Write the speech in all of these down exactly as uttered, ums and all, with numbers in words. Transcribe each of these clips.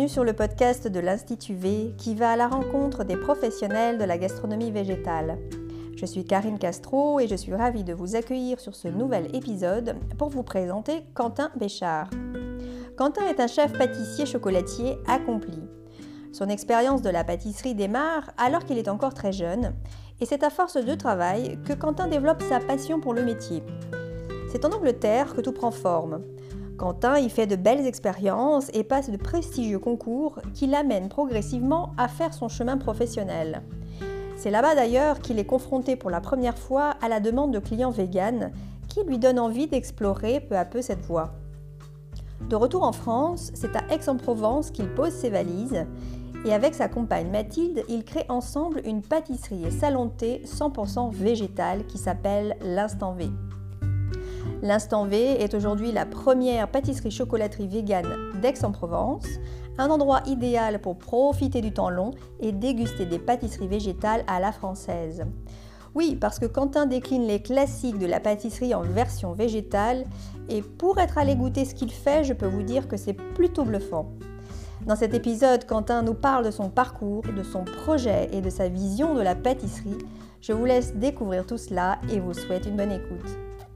Bienvenue sur le podcast de l'Institut V qui va à la rencontre des professionnels de la gastronomie végétale. Je suis Karine Castro et je suis ravie de vous accueillir sur ce nouvel épisode pour vous présenter Quentin Béchard. Quentin est un chef pâtissier chocolatier accompli. Son expérience de la pâtisserie démarre alors qu'il est encore très jeune et c'est à force de travail que Quentin développe sa passion pour le métier. C'est en Angleterre que tout prend forme. Quentin y fait de belles expériences et passe de prestigieux concours qui l'amènent progressivement à faire son chemin professionnel. C'est là-bas d'ailleurs qu'il est confronté pour la première fois à la demande de clients véganes qui lui donnent envie d'explorer peu à peu cette voie. De retour en France, c'est à Aix-en-Provence qu'il pose ses valises et avec sa compagne Mathilde, ils créent ensemble une pâtisserie et salon de thé cent pour cent végétale qui s'appelle l'Instant V. L'Instant V est aujourd'hui la première pâtisserie-chocolaterie végane d'Aix-en-Provence, un endroit idéal pour profiter du temps long et déguster des pâtisseries végétales à la française. Oui, parce que Quentin décline les classiques de la pâtisserie en version végétale et pour être allé goûter ce qu'il fait, je peux vous dire que c'est plutôt bluffant. Dans cet épisode, Quentin nous parle de son parcours, de son projet et de sa vision de la pâtisserie. Je vous laisse découvrir tout cela et vous souhaite une bonne écoute.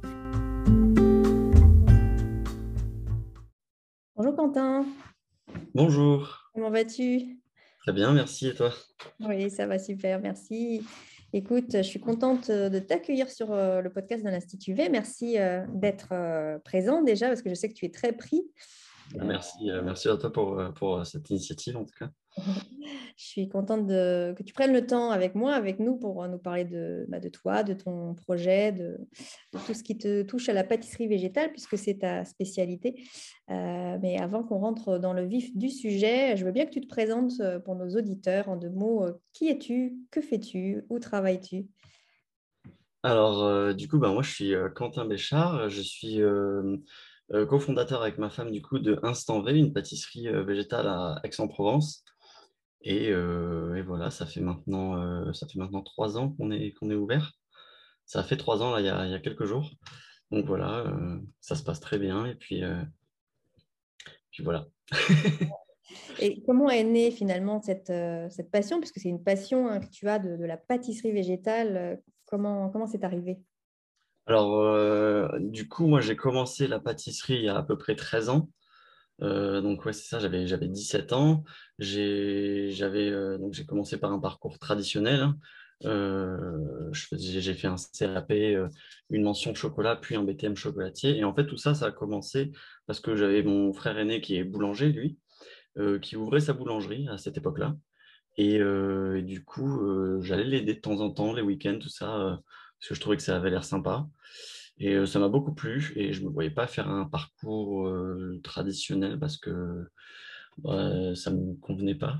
Bonjour Quentin. Bonjour. Comment vas-tu? Très bien, merci. Et toi? Oui, ça va super, merci. Écoute, je suis contente de t'accueillir sur le podcast de l'Institut V. Merci d'être présent déjà parce que je sais que tu es très pris. Merci, merci à toi pour, pour cette initiative en tout cas. Je suis contente de, que tu prennes le temps avec moi, avec nous, pour nous parler de, bah, de toi, de ton projet, de, de tout ce qui te touche à la pâtisserie végétale, puisque c'est ta spécialité. Euh, mais avant qu'on rentre dans le vif du sujet, je veux bien que tu te présentes pour nos auditeurs en deux mots. Qui es-tu? Que fais-tu? Où travailles-tu? Alors, euh, du coup, bah, moi je suis euh, Quentin Béchard. Je suis euh, euh, cofondateur avec ma femme du coup de Instant V, une pâtisserie euh, végétale à Aix-en-Provence. Et, euh, et voilà, ça fait maintenant, euh, ça fait maintenant trois ans qu'on est, qu'on est ouvert. Ça a fait trois ans là, il y a, il y a quelques jours. Donc voilà, euh, ça se passe très bien. Et puis, euh, puis voilà. Et comment est née finalement cette, euh, cette passion, puisque c'est une passion hein, que tu as de, de la pâtisserie végétale. euh, Comment, comment c'est arrivé? Alors, euh, du coup, moi j'ai commencé la pâtisserie il y a à peu près treize ans. Euh, donc ouais, c'est ça, j'avais j'avais dix-sept ans. J'ai j'avais euh, donc j'ai commencé par un parcours traditionnel, hein. Euh, je faisais- j'ai fait un C A P, euh, une mention chocolat, puis un B T M chocolatier. Et en fait, tout ça, ça a commencé parce que j'avais mon frère aîné qui est boulanger, lui, euh, qui ouvrait sa boulangerie à cette époque-là. Et, euh, et du coup, euh, j'allais l'aider de temps en temps, les week-ends, tout ça, euh, parce que je trouvais que ça avait l'air sympa. Et euh, ça m'a beaucoup plu et je ne me voyais pas faire un parcours euh, traditionnel parce que bah, ça ne me convenait pas.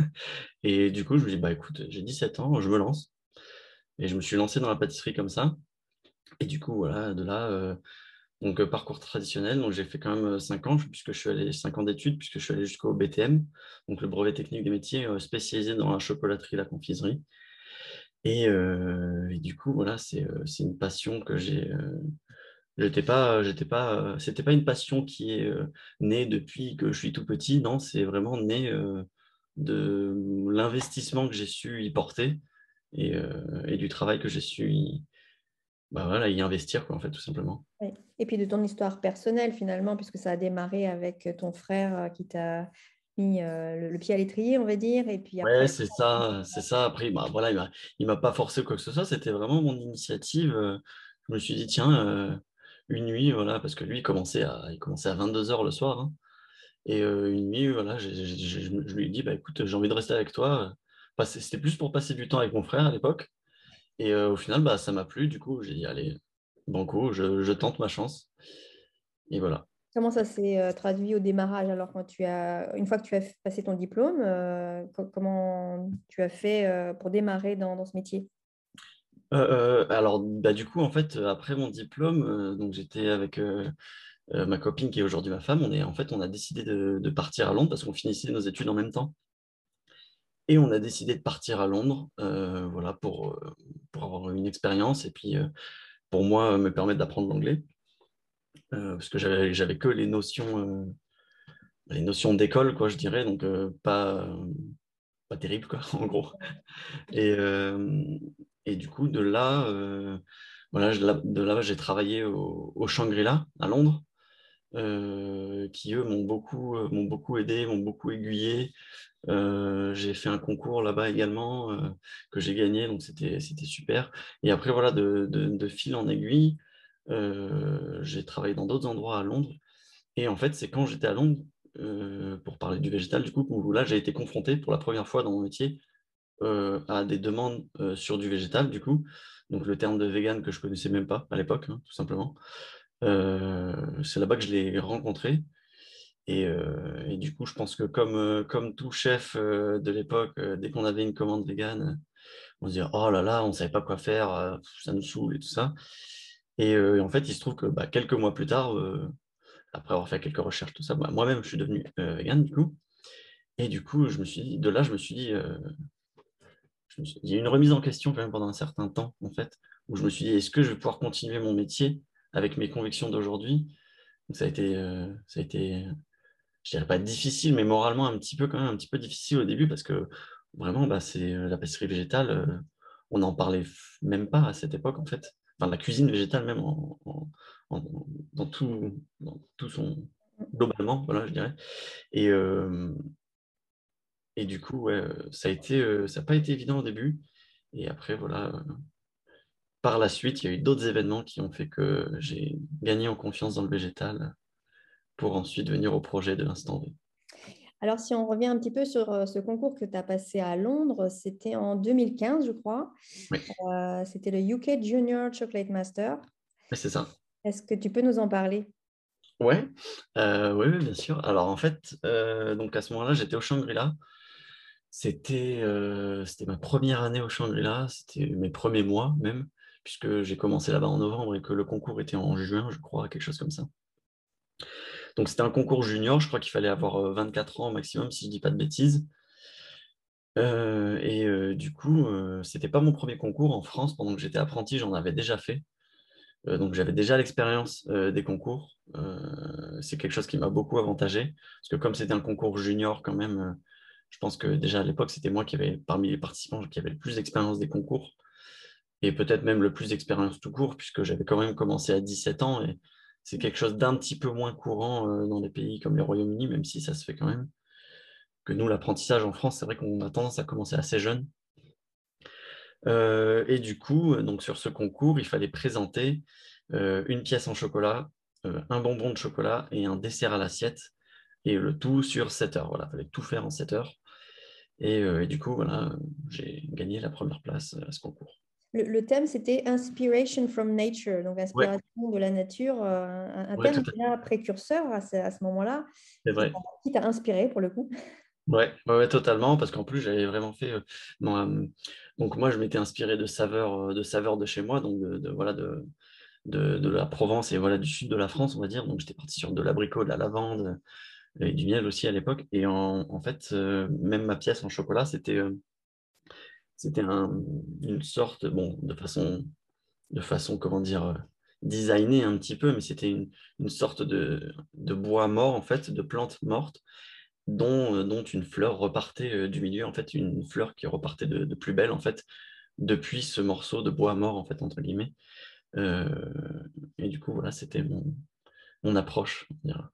Et du coup, je me dis, bah écoute, j'ai dix-sept ans, je me lance. Et je me suis lancé dans la pâtisserie comme ça. Et du coup, voilà, de là, euh, donc euh, parcours traditionnel. Donc j'ai fait quand même cinq ans, puisque je suis allé cinq ans d'études, puisque je suis allé jusqu'au B T M, donc le brevet technique des métiers euh, spécialisé dans la chocolaterie et la confiserie. Et, euh, et du coup, voilà, c'est euh, c'est une passion que j'ai. Euh, J'étais pas, j'étais pas, euh, c'était pas une passion qui est euh, née depuis que je suis tout petit. Non, c'est vraiment né euh, de l'investissement que j'ai su y porter et, euh, et du travail que j'ai su y, bah voilà, y investir, quoi, en fait, tout simplement. Oui. Et puis de ton histoire personnelle finalement, puisque ça a démarré avec ton frère euh, qui t'a mis euh, le, le pied à l'étrier, on va dire, et puis Ouais, après. c'est ça, c'est ça. Après, bah, voilà, il m'a, il m'a pas forcé quoi que ce soit. C'était vraiment mon initiative. Euh, Je me suis dit, tiens, euh, une nuit, voilà, parce que lui, il commençait à, il commençait à vingt-deux heures le soir, hein. Et euh, une nuit, voilà, j'ai- j'ai- j'ai- je me- je lui ai dit, bah, écoute, j'ai envie de rester avec toi. Passer- C'était plus pour passer du temps avec mon frère à l'époque. Et euh, au final, bah, ça m'a plu. Du coup, j'ai dit, allez, banco, je, je tente ma chance. Et voilà. Comment ça s'est euh, traduit au démarrage alors quand tu as, une fois que tu as f- passé ton diplôme, euh, co- comment tu as fait euh, pour démarrer dans, dans ce métier? Euh, euh, alors, bah, du coup, en fait, euh, après mon diplôme, euh, donc j'étais avec euh, euh, ma copine qui est aujourd'hui ma femme. On est, en fait, on a décidé de, de partir à Londres parce qu'on finissait nos études en même temps. Et on a décidé de partir à Londres, euh, voilà, pour, euh, pour avoir une expérience et puis euh, pour moi, euh, me permettre d'apprendre l'anglais. Euh, parce que j'avais, j'avais que les notions, euh, les notions d'école, quoi, je dirais, donc euh, pas, pas terrible, quoi, en gros. Et, euh, et du coup, de là, euh, voilà, je- de là, j'ai travaillé au, au Shangri-La, à Londres, euh, qui, eux, m'ont beaucoup, euh, m'ont beaucoup aidé, m'ont beaucoup aiguillé. Euh, j'ai fait un concours là-bas également, euh, que j'ai gagné, donc c'était, c'était super. Et après, voilà, de, de, de fil en aiguille, euh, j'ai travaillé dans d'autres endroits à Londres. Et en fait, c'est quand j'étais à Londres, euh, pour parler du végétal, du coup, où là, j'ai été confronté pour la première fois dans mon métier euh, à des demandes euh, sur du végétal, du coup. Donc, le terme de vegan que je connaissais même pas à l'époque, hein, tout simplement. Euh, c'est là-bas que je l'ai rencontré. Et, euh, et du coup, je pense que comme, euh, comme tout chef euh, de l'époque, euh, dès qu'on avait une commande végane, on se disait, oh là là, on ne savait pas quoi faire, euh, ça nous saoule et tout ça. Et, euh, et en fait, il se trouve que bah, quelques mois plus tard, euh, après avoir fait quelques recherches, tout ça, bah, moi-même, je suis devenu euh, vegan, du coup. Et du coup, je me suis dit, de là, je me suis dit, euh, je me suis- il y a eu une remise en question quand même pendant un certain temps, en fait, où je me suis dit, est-ce que je vais pouvoir continuer mon métier avec mes convictions d'aujourd'hui? Donc, ça a été, euh, ça a été je dirais pas difficile, mais moralement un petit peu quand même un petit peu difficile au début parce que vraiment, bah, c'est euh, la pâtisserie végétale, euh, on n'en parlait f- même pas à cette époque en fait. Enfin, la cuisine végétale même en, en- en- dans tout, dans tout son globalement, voilà, je dirais. Et, euh, et du coup, ouais, euh, ça a été, euh, ça n'a pas été évident au début. Et après, voilà, euh, par la suite, il y a eu d'autres événements qui ont fait que j'ai gagné en confiance dans le végétal pour ensuite venir au projet de l'instant V. Alors, si on revient un petit peu sur euh, ce concours que tu as passé à Londres, c'était en deux mille quinze, je crois. Oui, Euh, c'était le U K Junior Chocolate Master. mais c'est ça. Est-ce que tu peux nous en parler? Ouais, euh, oui, oui, bien sûr. Alors en fait, euh, donc à ce moment-là, j'étais au Shangri-La. C'était euh, c'était ma première année au Shangri-La, c'était mes premiers mois même, puisque j'ai commencé là-bas en novembre et que le concours était en juin, je crois, quelque chose comme ça. Donc c'était un concours junior, je crois qu'il fallait avoir euh, vingt-quatre ans au maximum, si je dis pas de bêtises. Euh, et euh, du coup, euh, c'était pas mon premier concours en France pendant que j'étais apprenti, j'en avais déjà fait. Euh, donc j'avais déjà l'expérience euh, des concours. Euh, c'est quelque chose qui m'a beaucoup avantagé. Parce que comme c'était un concours junior quand même, euh, je pense que déjà à l'époque, c'était moi qui avait, parmi les participants, qui avait le plus d'expérience des concours. Et peut-être même le plus d'expérience tout court, puisque j'avais quand même commencé à dix-sept ans. Et c'est quelque chose d'un petit peu moins courant euh, dans des pays comme le Royaume-Uni, même si ça se fait quand même. Que nous, l'apprentissage en France, c'est vrai qu'on a tendance à commencer assez jeune. Euh, et du coup, donc sur ce concours, il fallait présenter euh, une pièce en chocolat, euh, un bonbon de chocolat et un dessert à l'assiette, et le tout sur sept heures. Voilà, il fallait tout faire en sept heures. Et, euh, et du coup, voilà, j'ai gagné la première place à ce concours. Le, le thème, c'était Inspiration from Nature, donc Ouais, inspiration de la nature, euh, un, un ouais, thème tout à fait, déjà précurseur à ce, à ce moment-là, c'est qui vrai. t'a qui t'a inspiré pour le coup. Ouais, ouais, ouais, totalement, parce qu'en plus, j'avais vraiment fait. Euh, mon, euh, donc, moi, je m'étais inspiré de saveurs, euh, de saveurs de chez moi, donc de, de, voilà, de, de, de la Provence et voilà, du sud de la France, on va dire. Donc, j'étais parti sur de l'abricot, de la lavande, et du miel aussi à l'époque. Et en, en fait, euh, même ma pièce en chocolat, c'était euh, c'était un, une sorte, bon, de façon, de façon, comment dire, euh, designée un petit peu, mais c'était une, une sorte de, de bois mort, en fait, de plantes mortes, dont, euh, dont une fleur repartait euh, du milieu, en fait, une fleur qui repartait de, de plus belle, en fait, depuis ce morceau de bois mort, en fait, entre guillemets. Euh, et du coup, voilà, c'était mon, mon approche, on dira.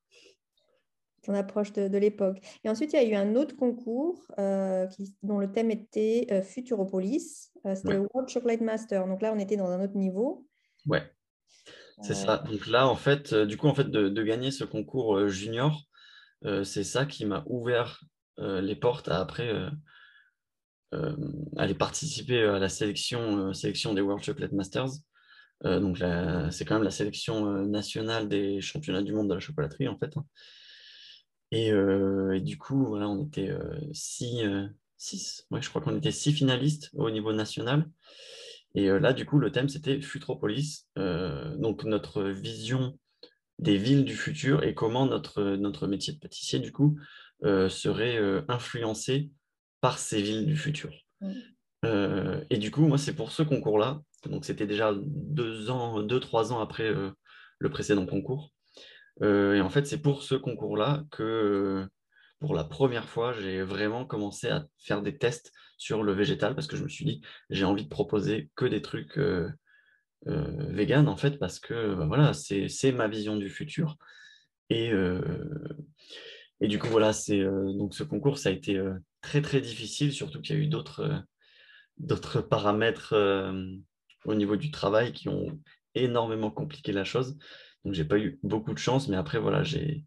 Ton approche de, de l'époque. Et ensuite, il y a eu un autre concours euh, qui, dont le thème était euh, Futuropolis. Euh, c'était Ouais, le World Chocolate Master. Donc là, on était dans un autre niveau. ouais. C'est Euh, ça. Donc là, en fait, euh, du coup, en fait, de, de gagner ce concours euh, junior, euh, c'est ça qui m'a ouvert euh, les portes à après euh, euh, aller participer à la sélection, euh, sélection des World Chocolate Masters. Euh, donc la- c'est quand même la sélection euh, nationale des championnats du monde de la chocolaterie, en fait, hein. Et, euh, et du coup, voilà, on était euh, six, euh, six, ouais, je crois qu'on était six finalistes au niveau national. Et euh, là, du coup, le thème, c'était Futropolis, euh, donc notre vision des villes du futur et comment notre, notre métier de pâtissier, du coup, euh, serait euh, influencé par ces villes du futur. Euh, et du coup, moi, c'est pour ce concours-là, donc c'était déjà deux ans, deux, trois ans après euh, le précédent concours, Euh, et en fait, c'est pour ce concours-là que, euh, pour la première fois, j'ai vraiment commencé à faire des tests sur le végétal parce que je me suis dit, j'ai envie de proposer que des trucs euh, euh, vegan, en fait, parce que bah, voilà, c'est, c'est ma vision du futur. Et, euh, et du coup, voilà, c'est, euh, donc ce concours, ça a été euh, très, très difficile, surtout qu'il y a eu d'autres euh, d'autres paramètres euh, au niveau du travail qui ont énormément compliqué la chose. Donc, j'ai pas eu beaucoup de chance, mais après, voilà, j'ai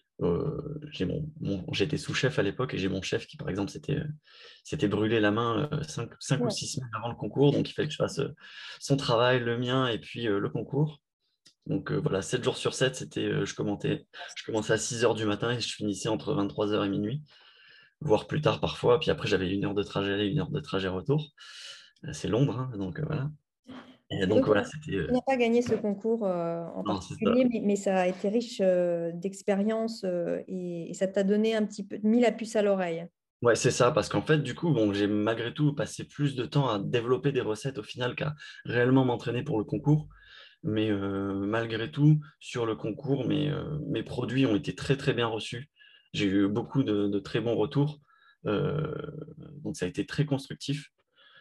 euh, j'ai mon, mon- j'étais sous-chef à l'époque et j'ai mon chef qui, par exemple, s'était euh, s'était brûlé la main euh, cinq, cinq ou Ouais. six semaines avant le concours. Donc, il fallait que je fasse euh, son travail, le mien et puis euh, le concours. Donc, euh, voilà, sept jours sur sept, c'était, euh, je commentais, je commençais à six heures du matin et je finissais entre vingt-trois heures et minuit, voire plus tard parfois. Puis après, j'avais une heure de trajet aller, une heure de trajet retour. Euh, C'est Londres, hein, donc euh, voilà. Et Et donc, donc, voilà, c'était... tu euh, n'as pas gagné ce concours euh, en non, c'est ça. particulier, mais, mais ça a été riche euh, d'expériences euh, et, et ça t'a donné un petit peu, mis la puce à l'oreille. Ouais, c'est ça, parce qu'en fait, du coup, bon, j'ai malgré tout passé plus de temps à développer des recettes au final qu'à réellement m'entraîner pour le concours. Mais euh, malgré tout, sur le concours, mes, euh, mes produits ont été très, très bien reçus. J'ai eu beaucoup de, de très bons retours. Euh, donc, ça a été très constructif,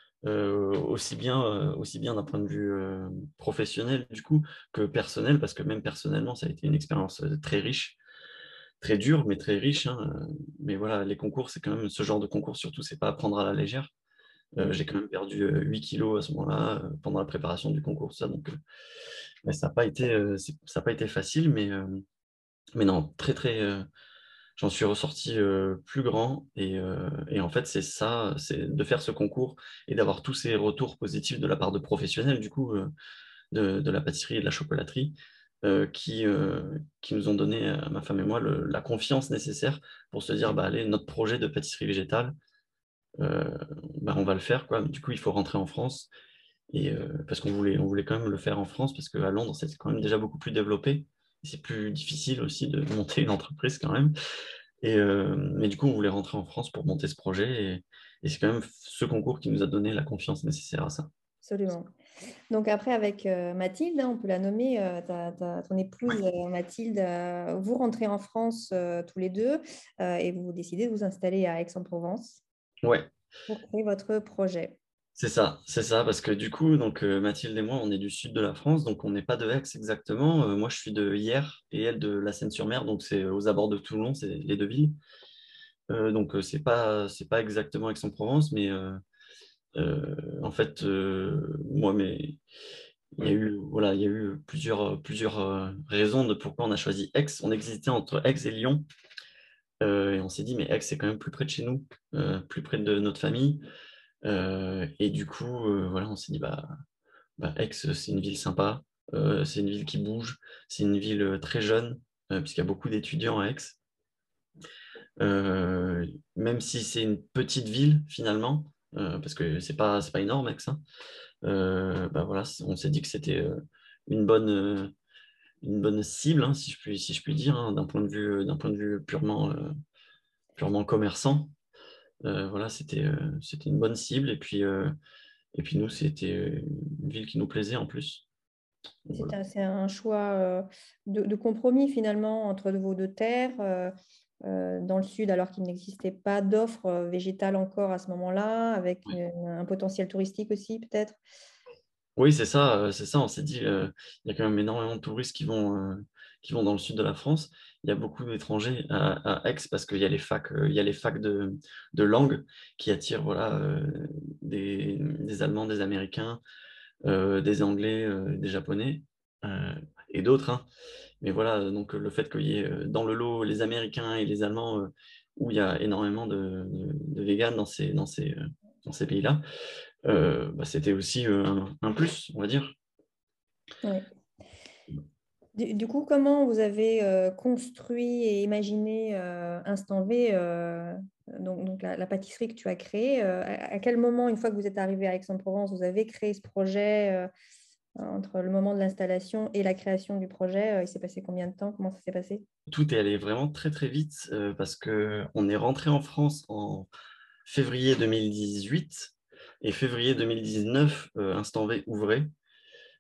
euh, aussi bien, euh, aussi bien d'un point de vue euh, professionnel, du coup, que personnel, parce que même personnellement, ça a été une expérience euh, très riche, très dure, mais très riche, hein. Euh, Mais voilà, les concours, c'est quand même ce genre de concours, surtout, c'est pas à prendre à la légère. Euh, Mm. j'ai quand même perdu euh, huit kilos à ce moment-là, euh, pendant la préparation du concours, ça. Donc, euh, ouais, ça n'a pas été, euh, c'est- ça a pas été facile, mais, euh, mais non, très, très. Euh, j'en suis ressorti euh, plus grand. Et, euh, et en fait, c'est ça, c'est de faire ce concours et d'avoir tous ces retours positifs de la part de professionnels, du coup, euh, de, de la pâtisserie et de la chocolaterie, euh, qui, euh, qui nous ont donné, à ma femme et moi, le- la confiance nécessaire pour se dire, bah, allez, notre projet de pâtisserie végétale, euh, bah, on va le faire, quoi. Du coup, il faut rentrer en France. Et, euh, parce qu'on voulait, on voulait quand même le faire en France, parce qu'à Londres, c'est quand même déjà beaucoup plus développé. C'est plus difficile aussi de monter une entreprise quand même. Et, euh, mais du coup, on voulait rentrer en France pour monter ce projet. Et, et c'est quand même ce concours qui nous a donné la confiance nécessaire à ça. Absolument. Donc après, avec euh, Mathilde, hein, on peut la nommer, euh, ta- ta- ton épouse euh, Mathilde, euh, vous rentrez en France euh, tous les deux euh, et vous décidez de vous installer à Aix-en-Provence Ouais, pour créer votre projet. c'est ça, c'est ça, parce que du coup, donc euh, Mathilde et moi, on est du sud de la France, donc on n'est pas de Aix exactement. Euh, moi, je suis de Hyères et elle de La Seine-sur-Mer, donc c'est aux abords de Toulon, c'est les deux villes. Euh, donc euh, c'est pas, c'est pas exactement Aix-en-Provence, mais euh, euh, en fait, euh, moi, mais il y a eu, voilà, il y a eu plusieurs, plusieurs euh, raisons de pourquoi on a choisi Aix. On existait entre Aix et Lyon, euh, et on s'est dit, mais Aix, c'est quand même plus près de chez nous, euh, plus près de notre famille. Euh, et du coup, euh, voilà, on s'est dit, bah, bah, Aix, c'est une ville sympa, euh, c'est une ville qui bouge, c'est une ville euh, très jeune, euh, puisqu'il y a beaucoup d'étudiants à Aix. Euh, Même si c'est une petite ville finalement, euh, parce que c'est pas, c'est pas énorme, Aix, hein. Euh, bah voilà, on s'est dit que c'était euh, une bonne, euh, une bonne cible, hein, si je puis, si je puis dire, hein, d'un point de vue, d'un point de vue purement, euh, purement commerçant. Euh, voilà, c'était, euh, c'était une bonne cible. Et puis, euh, et puis nous, c'était euh, une ville qui nous plaisait en plus. Donc, C'est voilà. un, c'est un choix euh, de, de compromis finalement entre vos deux terres. Euh, euh, dans le sud, alors qu'il n'existait pas d'offres euh, végétales encore à ce moment-là, avec une- un potentiel touristique aussi peut-être. Oui, c'est ça, euh, c'est ça. On s'est dit, euh, il y a quand même énormément de touristes qui vont, euh, qui vont dans le sud de la France. Il y a beaucoup d'étrangers à, à Aix parce qu'il y a les facs, euh, il y a les facs de, de langue qui attirent voilà, euh, des, des Allemands, des Américains, euh, des Anglais, euh, des Japonais euh, et d'autres, hein. Mais voilà, donc le fait qu'il y ait euh, dans le lot les Américains et les Allemands, euh, où il y a énormément de, de, de véganes dans ces, dans ces, euh, dans ces pays-là, euh, bah, c'était aussi euh, un, un plus, on va dire. Ouais. Du, du coup, comment vous avez euh, construit et imaginé euh, Instant V, euh, donc, donc la, la pâtisserie que tu as créée, euh, à, à quel moment, une fois que vous êtes arrivé à Aix-en-Provence, vous avez créé ce projet euh, entre le moment de l'installation et la création du projet, euh, il s'est passé combien de temps? Comment ça s'est passé? Tout est allé vraiment très très vite euh, parce que on est rentré en France en février deux mille dix-huit et février deux mille dix-neuf, euh, Instant V ouvrait.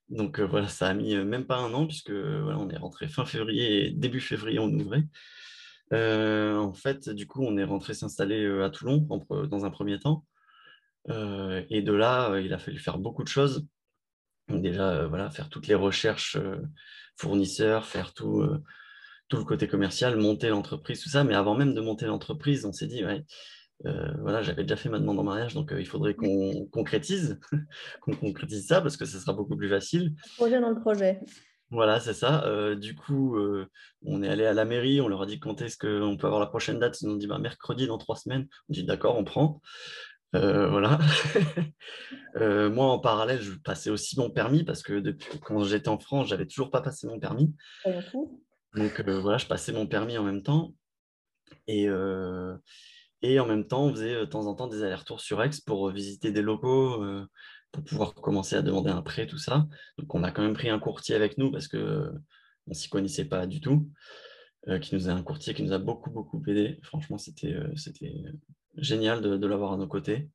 Donc euh, voilà, ça a mis euh, même pas un an puisque euh, voilà, on est rentré fin février et début février, on ouvrait. Euh, en fait, du coup, on est rentré s'installer euh, à Toulon en pre- dans un premier temps. Euh, et de là, euh, il a fallu faire beaucoup de choses. Donc déjà, euh, voilà, faire toutes les recherches euh, fournisseurs, faire tout, euh, tout le côté commercial, monter l'entreprise, tout ça. Mais avant même de monter l'entreprise, on s'est dit, ouais, euh, voilà, j'avais déjà fait ma demande en mariage, donc euh, il faudrait qu'on concrétise, qu'on concrétise ça parce que ça sera beaucoup plus facile. Projet dans le projet. Voilà, c'est ça. Euh, du coup, euh, on est allé à la mairie, on leur a dit quand est-ce qu'on peut avoir la prochaine date. Ils nous ont dit bah, mercredi dans trois semaines. On dit d'accord, on prend. Euh, voilà. Euh, moi, en parallèle, je passais aussi mon permis parce que depuis quand j'étais en France, j'avais toujours pas passé mon permis. Soyons fous. Donc euh, voilà, je passais mon permis en même temps. Et, euh, et en même temps, on faisait euh, de temps en temps des allers-retours sur Aix pour euh, visiter des locaux, euh, pour pouvoir commencer à demander un prêt, tout ça. Donc on a quand même pris un courtier avec nous parce que euh, on s'y connaissait pas du tout, euh, qui nous a un courtier qui nous a beaucoup beaucoup aidé. Franchement, c'était euh, c'était génial de, de l'avoir à nos côtés.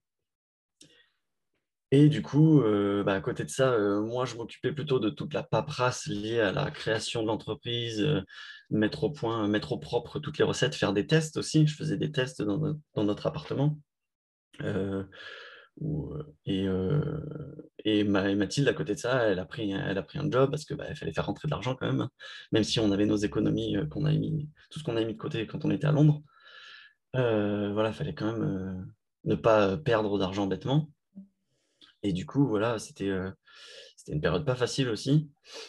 Et du coup, euh, bah, à côté de ça, euh, moi, je m'occupais plutôt de toute la paperasse liée à la création de l'entreprise, euh, mettre au point, mettre au propre toutes les recettes, faire des tests aussi. Je faisais des tests dans, no- dans notre appartement. Euh, où- et, euh, et Ma- et Mathilde, à côté de ça, elle a pris, elle a pris un job parce que bah, il fallait faire rentrer de l'argent quand même, hein. Même si on avait nos économies, euh, qu'on a mis, tout ce qu'on a mis de côté quand on était à Londres. Euh, voilà, il fallait quand même euh, ne pas perdre d'argent bêtement. Et du coup, voilà, c'était euh, c'était une période pas facile aussi.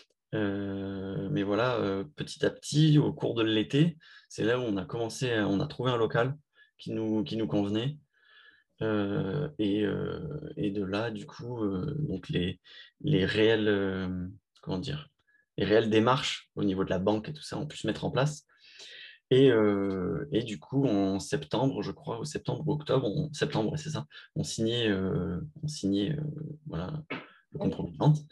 Euh, mais voilà, euh, petit à petit, au cours de l'été, c'est là où on a commencé, à- on a trouvé un local qui nous, qui nous convenait. Euh, et, euh, et de là, du coup, euh, donc les, les réelles, euh, comment dire, les réelles démarches au niveau de la banque et tout ça ont pu se mettre en place. Et, euh, et du coup, en septembre, je crois, au septembre ou octobre, on- septembre, ouais, c'est ça, on signait, euh, on signait euh, voilà, le compromis de vente.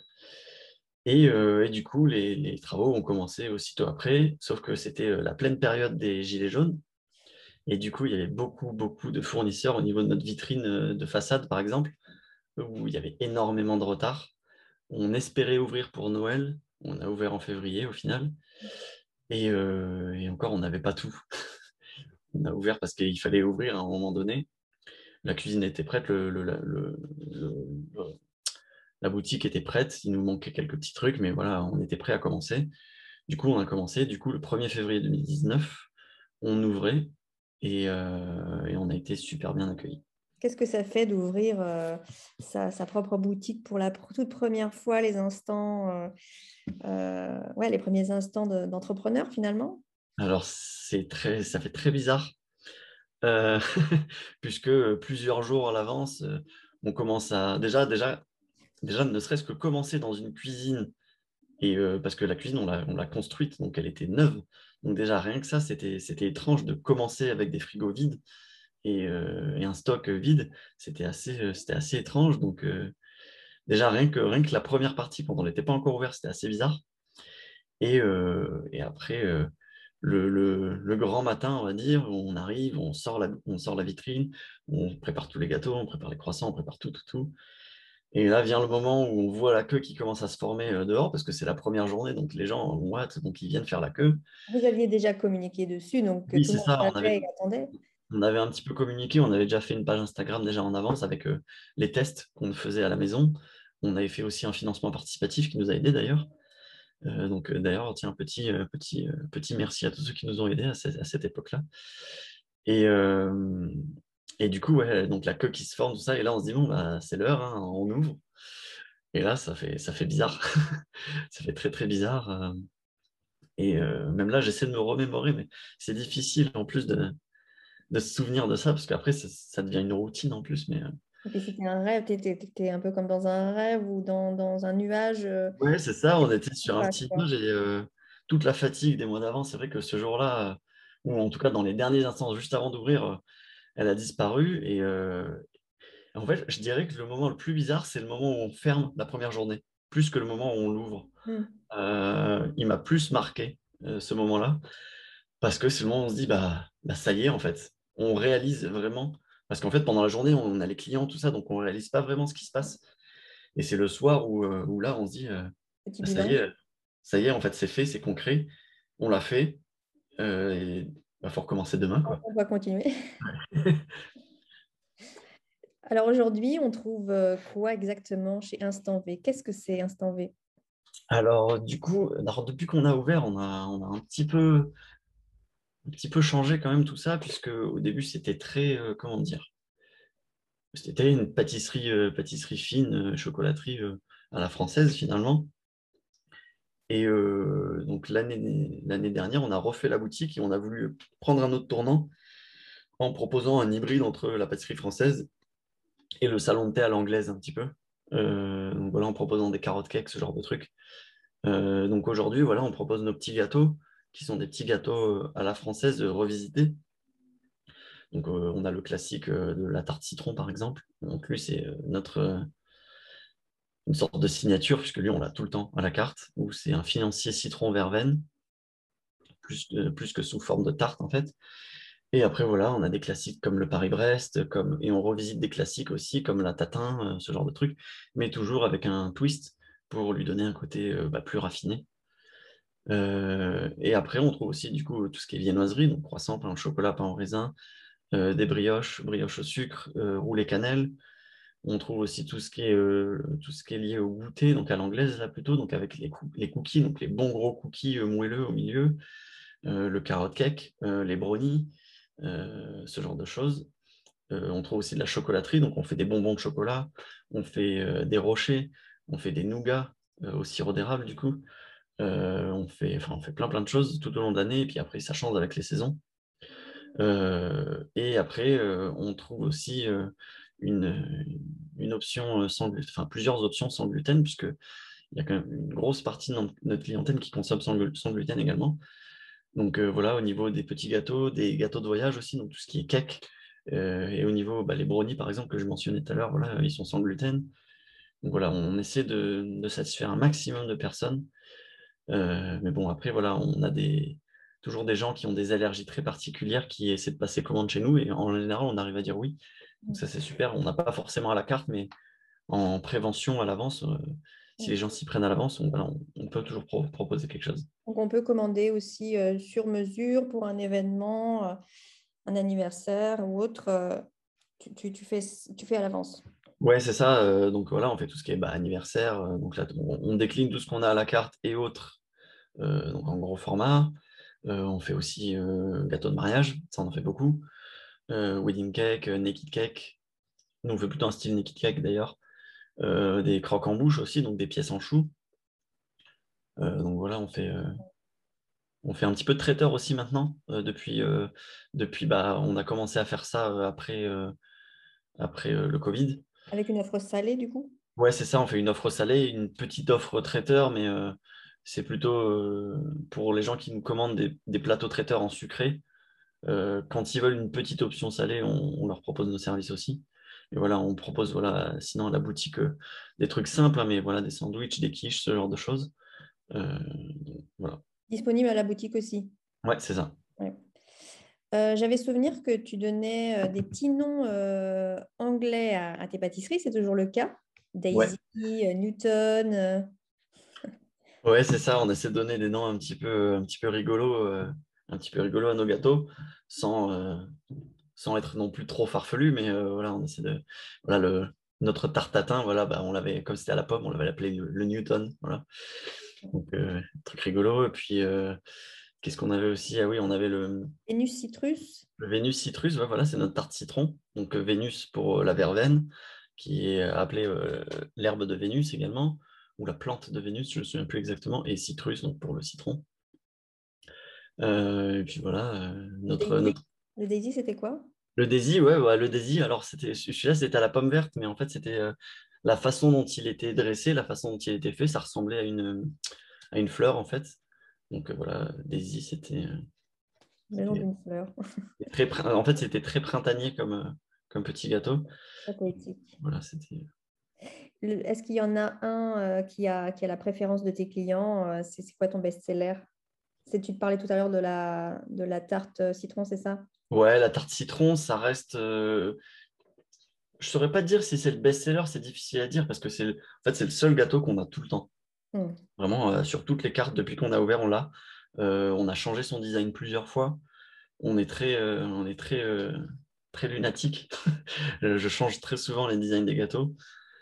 Et, euh, et du coup, les, les travaux ont commencé aussitôt après, sauf que c'était euh, la pleine période des Gilets jaunes. Et du coup, il y avait beaucoup, beaucoup de fournisseurs au niveau de notre vitrine euh, de façade, par exemple, où il y avait énormément de retard. On espérait ouvrir pour Noël. On a ouvert en février au final. Et, euh, et encore, on n'avait pas tout. On a ouvert parce qu'il fallait ouvrir à un moment donné. La cuisine était prête, le, le- le- le- le- la boutique était prête. Il nous manquait quelques petits trucs, mais voilà, on était prêt à commencer. Du coup, on a commencé. Du coup, le premier février deux mille dix-neuf, on ouvrait et, euh, et on a été super bien accueillis. Qu'est-ce que ça fait d'ouvrir euh, sa, sa propre boutique pour la pr- toute première fois, les instants, euh, euh, ouais, les premiers instants de- d'entrepreneur finalement? Alors, c'est très, ça fait très bizarre, euh, puisque plusieurs jours à l'avance, euh, on commence à déjà, déjà, déjà, ne serait-ce que commencer dans une cuisine, et euh, parce que la cuisine, on l'a, on l'a construite, donc elle était neuve. Donc déjà, rien que ça, c'était, c'était étrange de commencer avec des frigos vides et, euh, et un stock vide. C'était assez, euh, c'était assez étrange. Donc euh, déjà, rien que, rien que la première partie, quand on n'était pas encore ouvert, c'était assez bizarre. Et, euh, et après, euh, le, le- le grand matin, on va dire, on arrive, on sort la, on sort la vitrine, on prépare tous les gâteaux, on prépare les croissants, on prépare tout, tout, tout. Et là vient le moment où on voit la queue qui commence à se former euh, dehors, parce que c'est la première journée, donc les gens ont hâte, donc ils viennent faire la queue. Vous aviez déjà communiqué dessus, donc euh, Oui, tout le c'est monde ça, on avait, savait et attendait. on avait un petit peu communiqué, on avait déjà fait une page Instagram déjà en avance avec euh, les tests qu'on faisait à la maison. On avait fait aussi un financement participatif qui nous a aidés d'ailleurs. Euh, donc euh, d'ailleurs, tiens, petit, euh, petit, euh, petit merci à tous ceux qui nous ont aidés à, cette à cette époque-là. Et, euh, et du coup, ouais, donc la queue qui se forme, tout ça, et là on se dit, bon, bah, c'est l'heure, hein, on ouvre. Et là, ça fait, ça fait bizarre. Ça fait très, très bizarre. euh. Et euh, même là, j'essaie de me remémorer, mais c'est difficile en plus de, de se souvenir de ça, parce qu'après, ça, ça devient une routine en plus. Mais euh, Et puis c'était un rêve, tu étais un peu comme dans un rêve ou dans, dans un nuage. euh, ouais, c'est ça, on était en sur un face, petit quoi. nuage et euh, toute la fatigue des mois d'avant, c'est vrai que ce jour-là, euh, ou en tout cas dans les derniers instants juste avant d'ouvrir, euh, elle a disparu. Et euh, en fait, je dirais que le moment le plus bizarre, c'est le moment où on ferme la première journée, plus que le moment où on l'ouvre. Hmm. Euh, il m'a plus marqué euh, ce moment-là, parce que c'est le moment où on se dit, bah, bah ça y est, en fait, on réalise vraiment. Parce qu'en fait, pendant la journée, on a les clients, tout ça, donc on réalise pas vraiment ce qui se passe. Et c'est le soir où, euh, où là, on se dit, euh, Petit Ça y bilan. est, ça y est, en fait, c'est fait, c'est concret. On l'a fait. Euh, et il va falloir recommencer demain, quoi. On va continuer. Alors aujourd'hui, on trouve euh, quoi exactement chez Instant V? Qu'est-ce que c'est Instant V? Alors, du coup, alors, depuis qu'on a ouvert, on a, on a un petit peu, un petit peu changé quand même tout ça, puisque au début, c'était très, euh, comment dire, c'était une pâtisserie, euh, pâtisserie fine, euh, chocolaterie euh, à la française, finalement. Et euh, donc, l'année, l'année dernière, on a refait la boutique et on a voulu prendre un autre tournant en proposant un hybride entre la pâtisserie française et le salon de thé à l'anglaise, un petit peu. Euh, donc voilà, en proposant des carottes cakes, ce genre de trucs. Euh, donc aujourd'hui, voilà, on propose nos petits gâteaux, qui sont des petits gâteaux euh, à la française euh, revisités. Donc euh, on a le classique euh, de la tarte citron, par exemple. Donc lui, c'est euh, notre euh, une sorte de signature, puisque lui, on l'a tout le temps à la carte, où c'est un financier citron verveine, plus, euh, plus que sous forme de tarte, en fait. Et après, voilà, on a des classiques comme le Paris-Brest, comme... et on revisite des classiques aussi, comme la tatin, euh, ce genre de truc, mais toujours avec un twist pour lui donner un côté euh, bah, plus raffiné. Euh, et après, on trouve aussi du coup tout ce qui est viennoiserie, donc croissant, pain au chocolat, pain au raisin, euh, des brioches, brioches au sucre, euh, roulé cannelle. On trouve aussi tout ce qui est, euh, tout ce qui est lié au goûter, donc à l'anglaise là plutôt, donc avec les, cou- les cookies, donc les bons gros cookies euh, moelleux au milieu, euh, le carrot cake, euh, les brownies, euh, ce genre de choses. Euh, on trouve aussi de la chocolaterie, donc on fait des bonbons de chocolat, on fait euh, des rochers, on fait des nougats euh, au sirop d'érable du coup. Euh, on fait, enfin, on fait plein plein de choses tout au long de l'année, et puis après ça change avec les saisons. Euh, et après, euh, on trouve aussi euh, une, une option sans gluten, enfin plusieurs options sans gluten, puisque il y a quand même une grosse partie de notre clientèle qui consomme sans, glu- sans gluten également. Donc euh, voilà, au niveau des petits gâteaux, des gâteaux de voyage aussi, donc tout ce qui est cake. Euh, et au niveau, bah, les brownies par exemple que je mentionnais tout à l'heure, voilà, ils sont sans gluten. Donc voilà, on essaie de, de satisfaire un maximum de personnes. Euh, mais bon, après, voilà, on a des, toujours des gens qui ont des allergies très particulières qui essaient de passer commande chez nous et en général, on arrive à dire oui. Donc ça, c'est super. On n'a pas forcément à la carte, mais en prévention à l'avance, euh, si les gens s'y prennent à l'avance, on, voilà, on, on peut toujours pro- proposer quelque chose. Donc on peut commander aussi euh, sur mesure pour un événement, euh, un anniversaire ou autre. euh, tu, tu- tu fais, tu fais à l'avance. Ouais, c'est ça. Euh, donc voilà, on fait tout ce qui est bah, anniversaire. Euh, donc là, on, on décline tout ce qu'on a à la carte et autres, euh, donc en gros format. Euh, on fait aussi euh, gâteau de mariage, ça on en fait beaucoup. Euh, wedding cake, euh, naked cake. Nous, on fait plutôt un style naked cake d'ailleurs. Euh, des croques en bouche aussi, donc des pièces en chou. Euh, donc voilà, on fait, euh, on fait un petit peu de traiteur aussi maintenant. Euh, depuis, euh, depuis bah, on a commencé à faire ça euh, après, euh, après euh, le Covid. Avec une offre salée, du coup? Ouais, c'est ça, on fait une offre salée, une petite offre traiteur, mais euh, c'est plutôt euh, pour les gens qui nous commandent des, des plateaux traiteurs en sucré. Euh, quand ils veulent une petite option salée, on, on leur propose nos services aussi. Et voilà, on propose voilà, sinon à la boutique euh, des trucs simples, hein, mais voilà, des sandwichs, des quiches, ce genre de choses. Euh, donc, voilà. Disponible à la boutique aussi. Ouais, c'est ça. Ouais. Euh, j'avais souvenir que tu donnais euh, des petits noms euh, anglais à, à tes pâtisseries. C'est toujours le cas? Ouais, Daisy, euh, Newton. euh, ouais, c'est ça. On essaie de donner des noms un petit peu, un petit peu rigolos, euh, un petit peu rigolos à nos gâteaux, sans, euh, sans être non plus trop farfelu, mais euh, voilà, on essaie de, voilà, le, notre tarte tatin, voilà, bah, on l'avait, comme c'était à la pomme, on l'avait appelé le, le Newton, voilà. Donc, euh, truc rigolo. Et puis, euh, qu'est-ce qu'on avait aussi? Ah oui, on avait le, Vénus citrus. le Vénus citrus, ouais, voilà, c'est notre tarte citron. Donc, euh, Vénus pour euh, la verveine, qui est appelée euh, l'herbe de Vénus également, ou la plante de Vénus, je ne me souviens plus exactement, et citrus, donc pour le citron. Euh, et puis voilà, euh, Le notre, Daisy, notre... le Daisy, c'était quoi? Le Daisy, ouais, ouais, le Daisy, alors c'était, celui-là, c'était à la pomme verte, mais en fait, c'était euh, la façon dont il était dressé, la façon dont il était fait, ça ressemblait à une, à une fleur, en fait. Donc euh, voilà, Daisy, c'était euh, Le nom c'était d'une fleur. très, prin- en fait, c'était très printanier comme, euh, comme petit gâteau. Très poétique. Voilà, c'était. Le- Est-ce qu'il y en a un euh, qui a, qui a la préférence de tes clients? euh, C'est c'est quoi ton best-seller? C'est, tu te parlais tout à l'heure de la, de la tarte euh, citron, c'est ça? Ouais, la tarte citron, ça reste. Euh, Je saurais pas te dire si c'est le best-seller, c'est difficile à dire parce que c'est le... en fait, c'est le seul gâteau qu'on a tout le temps. Mm. Vraiment, euh, sur toutes les cartes, depuis qu'on a ouvert, on l'a. Euh, on a changé son design plusieurs fois. On est très, euh, on est très, euh, très lunatique. Je change très souvent les designs des gâteaux.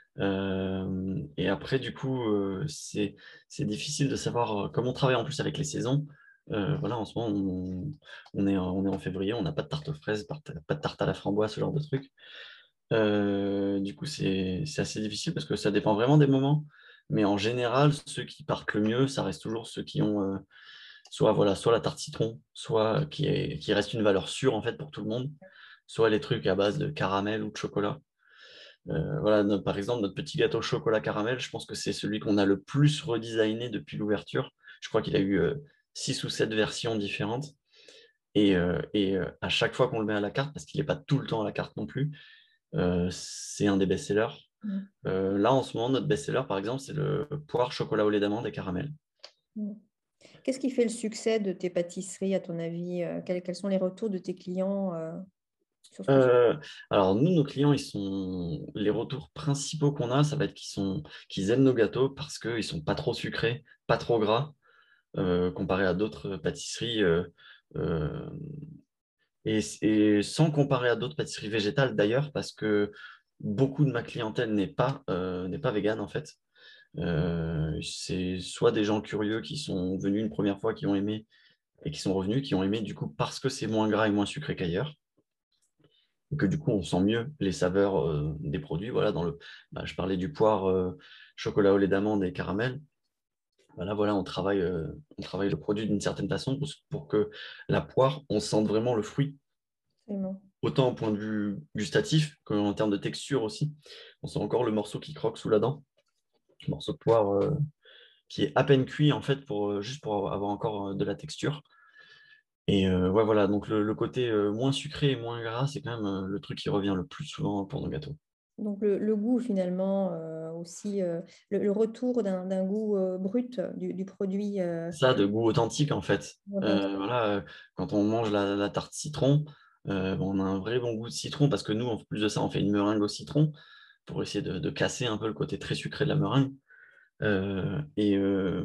Euh, et après, du coup, euh, c'est, c'est difficile de savoir, euh, comme on travaille en plus avec les saisons. Euh, voilà, en ce moment, on, on est, en- on est en février, on n'a pas de tarte aux fraises, pas de pas de tarte à la framboise, ce genre de truc. Euh, du coup, c'est, c'est assez difficile parce que ça dépend vraiment des moments. Mais en général, ceux qui partent le mieux, ça reste toujours ceux qui ont euh, soit, voilà, soit la tarte citron, soit qui, est, qui reste une valeur sûre en fait pour tout le monde, soit les trucs à base de caramel ou de chocolat. Euh, voilà, notre- par exemple, notre petit gâteau chocolat caramel, je pense que c'est celui qu'on a le plus redesigné depuis l'ouverture. Je crois qu'il a eu euh, six ou sept versions différentes. Et, euh, et euh, à chaque fois qu'on le met à la carte, parce qu'il n'est pas tout le temps à la carte non plus, euh, c'est un des best-sellers. Mm. Euh, là, en ce moment, notre best-seller, par exemple, c'est le poire chocolat au lait d'amande et caramel. Mm. Qu'est-ce qui fait le succès de tes pâtisseries, à ton avis? Euh, quels, quels sont les retours de tes clients euh, sur ce que tu Euh, alors nous, nos clients, ils sont les retours principaux qu'on a, ça va être qu'ils sont qu'ils aiment nos gâteaux parce qu'ils sont pas trop sucrés, pas trop gras, euh, comparé à d'autres pâtisseries. euh, euh, et, et sans comparer à d'autres pâtisseries végétales d'ailleurs, parce que beaucoup de ma clientèle n'est pas, euh, n'est pas végane en fait. Euh, c'est soit des gens curieux qui sont venus une première fois, qui ont aimé et qui sont revenus, qui ont aimé du coup parce que c'est moins gras et moins sucré qu'ailleurs. Et que du coup, on sent mieux les saveurs euh, des produits. Voilà, dans le, bah, je parlais du poire, euh, chocolat au lait d'amande et caramel. Voilà, voilà, on travaille, euh, on travaille le produit d'une certaine façon pour, pour que la poire, on sente vraiment le fruit, Absolument. autant au point de vue gustatif qu'en termes de texture aussi. On sent encore le morceau qui croque sous la dent, le morceau de poire euh, qui est à peine cuit en fait, pour, euh, juste pour avoir encore euh, de la texture. Et euh, ouais, voilà, donc le, le côté euh, moins sucré et moins gras, c'est quand même euh, le truc qui revient le plus souvent pour nos gâteaux. Donc le, le goût finalement euh, aussi, euh, le, le retour d'un d'un goût euh, brut du, du produit euh, Ça, de goût authentique en fait. Euh, authentique. voilà, euh, quand on mange la, la tarte citron, euh, bon, on a un vrai bon goût de citron parce que nous, en plus de ça, on fait une meringue au citron pour essayer de, de casser un peu le côté très sucré de la meringue. Euh, et euh,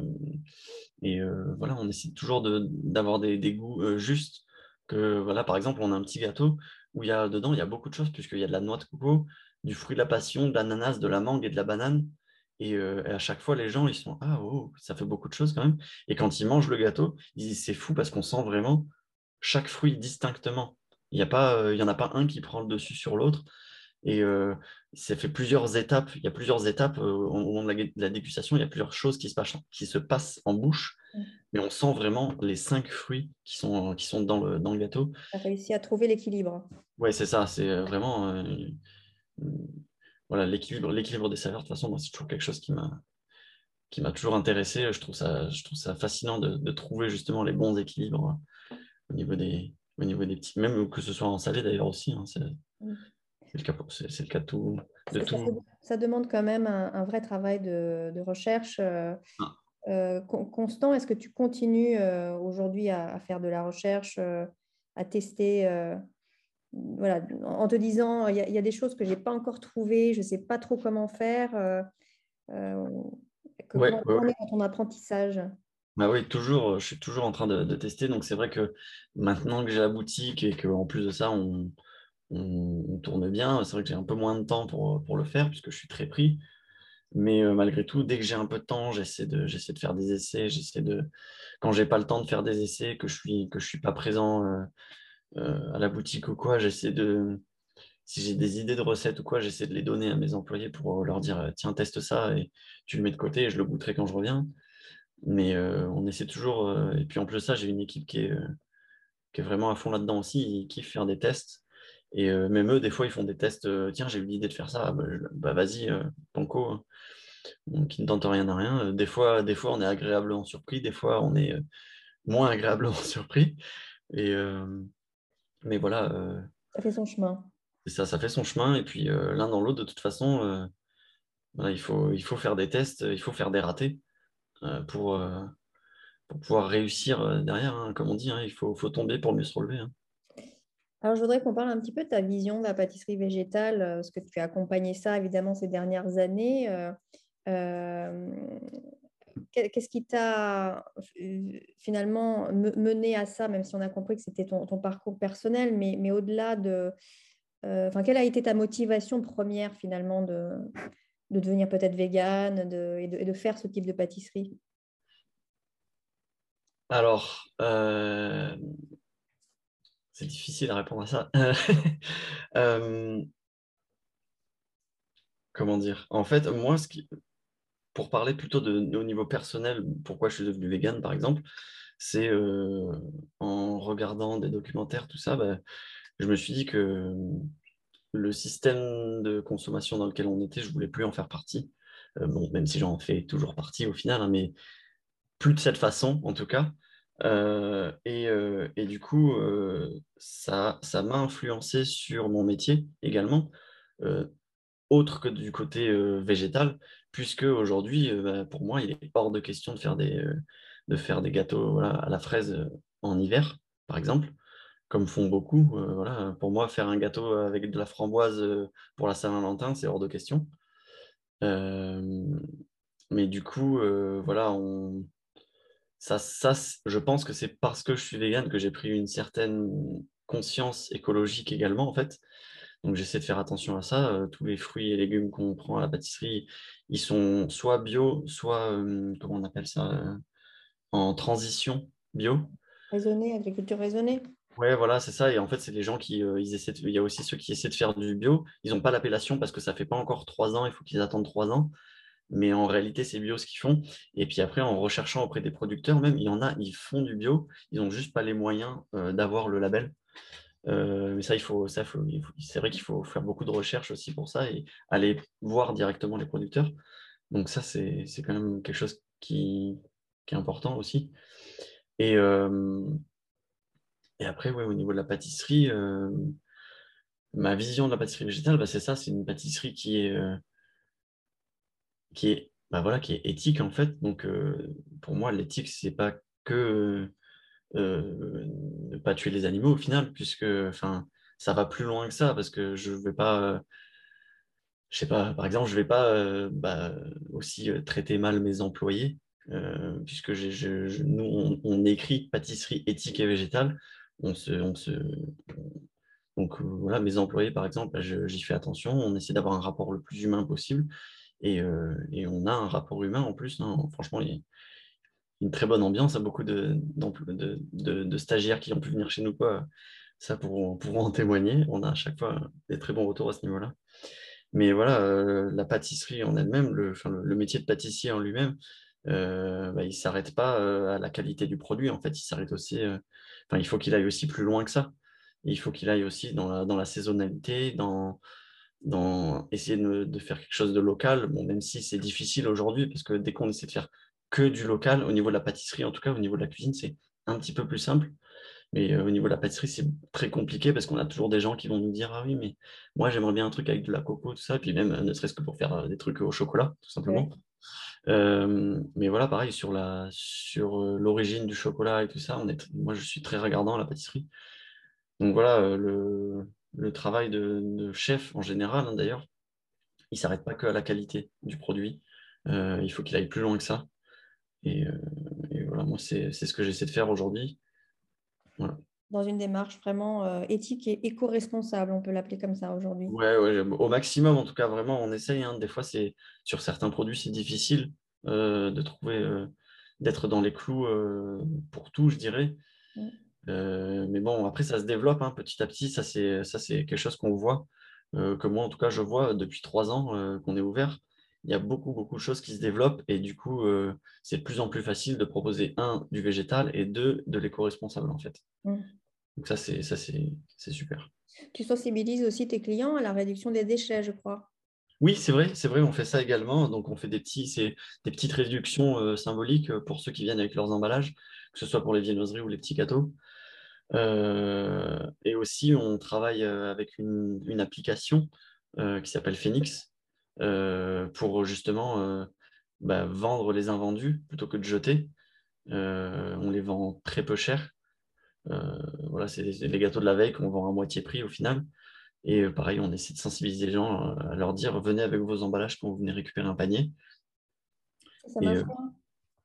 et euh, voilà, on essaie toujours de, d'avoir des, des goûts euh, justes. Que, voilà, par exemple, on a un petit gâteau où il y a, dedans, il y a beaucoup de choses, puisqu'il y a de la noix de coco, du fruit de la passion, de l'ananas, de la mangue et de la banane. Et, euh, et à chaque fois, les gens, ils sont, ah, oh, ça fait beaucoup de choses quand même. Et quand ils mangent le gâteau, ils disent, c'est fou parce qu'on sent vraiment chaque fruit distinctement. Il n'y a pas, euh, il y en a pas un qui prend le dessus sur l'autre. Et euh, ça fait plusieurs étapes. Il y a plusieurs étapes euh, au moment de la, de la dégustation. Il y a plusieurs choses qui se passent, qui se passent en bouche. Mais on sent vraiment les cinq fruits qui sont, qui sont dans le, dans le gâteau. Tu as réussi à trouver l'équilibre. Ouais, c'est ça. C'est euh, vraiment euh, voilà, l'équilibre, l'équilibre des saveurs. De toute façon, moi, c'est toujours quelque chose qui m'a, qui m'a toujours intéressé. Je trouve ça, je trouve ça fascinant de, de trouver justement les bons équilibres au niveau des, au niveau des petits, même que ce soit en salé d'ailleurs aussi. Hein, c'est, c'est le cas, pour- c'est, c'est le cas de tout, de Ça, ça tout. ça demande quand même un, un vrai travail de, de recherche euh, Ah, euh, con- constant. Est-ce que tu continues euh, aujourd'hui à, à faire de la recherche, euh, à tester euh, voilà, en te disant, il y, a il y a des choses que je n'ai pas encore trouvées, je ne sais pas trop comment faire. Euh, euh, que- ouais, comment ouais, on ouais. est dans ton apprentissage? Bah oui, toujours, euh, je suis toujours en train de, de tester. Donc c'est vrai que maintenant que j'ai la boutique et qu'en plus de ça, on, on, on tourne bien, c'est vrai que j'ai un peu moins de temps pour, pour le faire puisque je suis très pris. Mais euh, malgré tout, dès que j'ai un peu de temps, j'essaie de, j'essaie de faire des essais. J'essaie de, quand j'ai pas le temps de faire des essais, que je suis, que je suis pas présent euh, euh, à la boutique ou quoi, j'essaie de, si j'ai des idées de recettes ou quoi, j'essaie de les donner à mes employés pour leur dire, euh, tiens, teste ça et tu le mets de côté et je le goûterai quand je reviens. Mais euh, on essaie toujours. euh, et puis en plus de ça, j'ai une équipe qui est, euh, qui est vraiment à fond là-dedans aussi. Ils kiffent faire des tests. Et euh, même eux, des fois, ils font des tests. euh, Tiens, j'ai eu l'idée de faire ça. Bah, je- bah, vas-y, euh, banco, hein. Donc, qui ne tente rien à rien. Euh, Des fois, des fois, on est agréablement surpris. Des fois, on est euh, moins agréablement surpris. Et, euh, mais voilà, euh, Ça fait son chemin. et ça, ça fait son chemin. Et puis, euh, l'un dans l'autre, de toute façon, euh, voilà, il faut, il faut faire des tests, il faut faire des ratés euh, pour, euh, pour pouvoir réussir euh, derrière, hein. Comme on dit, hein, il faut, faut tomber pour mieux se relever, hein. Alors, je voudrais qu'on parle un petit peu de ta vision de la pâtisserie végétale, euh, parce que tu as accompagné ça évidemment ces dernières années. Euh, euh, qu'est-ce qui t'a euh, finalement me- mené à ça, même si on a compris que c'était ton, ton parcours personnel, mais, mais au-delà de... euh, Enfin, quelle a été ta motivation première finalement de, de devenir peut-être végane de, et de, et de faire ce type de pâtisserie? Alors, euh, c'est difficile à répondre à ça. Euh, comment dire? En fait, moi, ce qui, pour parler plutôt de, au niveau personnel, pourquoi je suis devenu vegan, par exemple, c'est euh, en regardant des documentaires, tout ça, bah, je me suis dit que le système de consommation dans lequel on était, je voulais plus en faire partie. Euh, bon, même si j'en fais toujours partie au final, hein, mais plus de cette façon, en tout cas. Euh, et, euh, et du coup, euh, ça, ça m'a influencé sur mon métier également, euh, autre que du côté euh, végétal, puisque aujourd'hui, euh, bah, pour moi, il est hors de question de faire des, euh, de faire des gâteaux voilà, à la fraise euh, en hiver, par exemple, comme font beaucoup. Euh, voilà. Pour moi, faire un gâteau avec de la framboise euh, pour la Saint-Valentin, c'est hors de question. Euh, mais du coup, euh, voilà, on ça, ça, c- je pense que c'est parce que je suis végane que j'ai pris une certaine conscience écologique également, en fait. Donc, j'essaie de faire attention à ça. Euh, tous les fruits et légumes qu'on prend à la pâtisserie, ils sont soit bio, soit, euh, comment on appelle ça, euh, en transition bio. Raisonner, agriculture raisonnée? Ouais, voilà, c'est ça. Et en fait, c'est les gens qui, euh, ils essaient de- il y a aussi ceux qui essaient de faire du bio. Ils n'ont pas l'appellation parce que ça fait pas encore trois ans. Il faut qu'ils attendent trois ans. Mais en réalité, c'est bio ce qu'ils font. Et puis après, en recherchant auprès des producteurs, même, il y en a, ils font du bio, ils n'ont juste pas les moyens euh, d'avoir le label. Euh, mais ça, il faut, ça, faut, il faut- c'est vrai qu'il faut faire beaucoup de recherches aussi pour ça et aller voir directement les producteurs. Donc ça, c'est, c'est quand même quelque chose qui, qui est important aussi. Et, euh, et après, ouais, au niveau de la pâtisserie, euh, ma vision de la pâtisserie végétale, bah, c'est ça, c'est une pâtisserie qui est, euh, qui est, bah, voilà, qui est éthique en fait. Donc euh, pour moi, l'éthique, c'est pas que euh, ne pas tuer les animaux au final, puisque enfin, ça va plus loin que ça, parce que je vais pas, euh, je sais pas, par exemple, je vais pas euh, bah, aussi euh, traiter mal mes employés, euh, puisque j'ai- je, je- nous, on, on écrit pâtisserie éthique et végétale. On se, on se, donc euh, voilà, mes employés, par exemple, bah, je- j'y fais attention. On essaie d'avoir un rapport le plus humain possible. Et, euh, et on a un rapport humain en plus, hein. Franchement, il y a une très bonne ambiance. Il y a beaucoup de, d'empl- de, de- de stagiaires qui ont pu venir chez nous, quoi. Ça pourront, pourront en témoigner. On a à chaque fois des très bons retours à ce niveau-là. Mais voilà, euh, la pâtisserie en elle-même, le, enfin, le, le métier de pâtissier en lui-même, euh, bah, il ne s'arrête pas euh, à la qualité du produit. En fait, il s'arrête aussi. euh, Enfin, il faut qu'il aille aussi plus loin que ça. Il faut qu'il aille aussi dans la, dans la saisonnalité, dans, dans essayer de, de faire quelque chose de local. Bon, même si c'est difficile aujourd'hui, parce que dès qu'on essaie de faire que du local, au niveau de la pâtisserie, en tout cas, au niveau de la cuisine, c'est un petit peu plus simple. Mais euh, au niveau de la pâtisserie, c'est très compliqué parce qu'on a toujours des gens qui vont nous dire, ah oui, mais moi, j'aimerais bien un truc avec de la coco, tout ça. Et puis même, euh, ne serait-ce que pour faire euh, des trucs au chocolat, tout simplement. Ouais. Euh, mais voilà, pareil, sur la, sur euh, l'origine du chocolat et tout ça, on est, moi, je suis très regardant à la pâtisserie. Donc voilà, euh, le, le travail de, de chef en général, hein, d'ailleurs, il s'arrête pas que à la qualité du produit. Euh, il faut qu'il aille plus loin que ça. Et, euh, et voilà, moi, c'est, c'est ce que j'essaie de faire aujourd'hui. Voilà. Dans une démarche vraiment euh, éthique et éco-responsable, on peut l'appeler comme ça aujourd'hui. Ouais, ouais, j'aime- au maximum, en tout cas, vraiment, on essaye, hein. Des fois, c'est sur certains produits, c'est difficile euh, de trouver, euh, d'être dans les clous euh, pour tout, je dirais. Mm. Euh, mais bon, après, ça se développe hein, petit à petit. Ça, c'est, ça, c'est quelque chose qu'on voit, euh, que moi, en tout cas, je vois depuis trois ans euh, qu'on est ouvert. Il y a beaucoup, beaucoup de choses qui se développent et du coup, euh, c'est de plus en plus facile de proposer, un, du végétal et deux, de l'éco-responsable, en fait. Mm. Donc ça, c'est, ça, c'est, c'est super. Tu sensibilises aussi tes clients à la réduction des déchets, je crois. Oui, c'est vrai, c'est vrai, on fait ça également. Donc, on fait des petits, c'est des petites réductions euh, symboliques euh, pour ceux qui viennent avec leurs emballages, que ce soit pour les viennoiseries ou les petits gâteaux. Euh, et aussi, on travaille euh, avec une, une application euh, qui s'appelle Phoenix euh, pour justement euh, bah, vendre les invendus plutôt que de jeter. Euh, on les vend très peu cher. Euh, voilà, c'est les, les gâteaux de la veille qu'on vend à moitié prix au final. Et euh, pareil, on essaie de sensibiliser les gens euh, à leur dire venez avec vos emballages quand vous venez récupérer un panier. Ça Et marche euh, bien.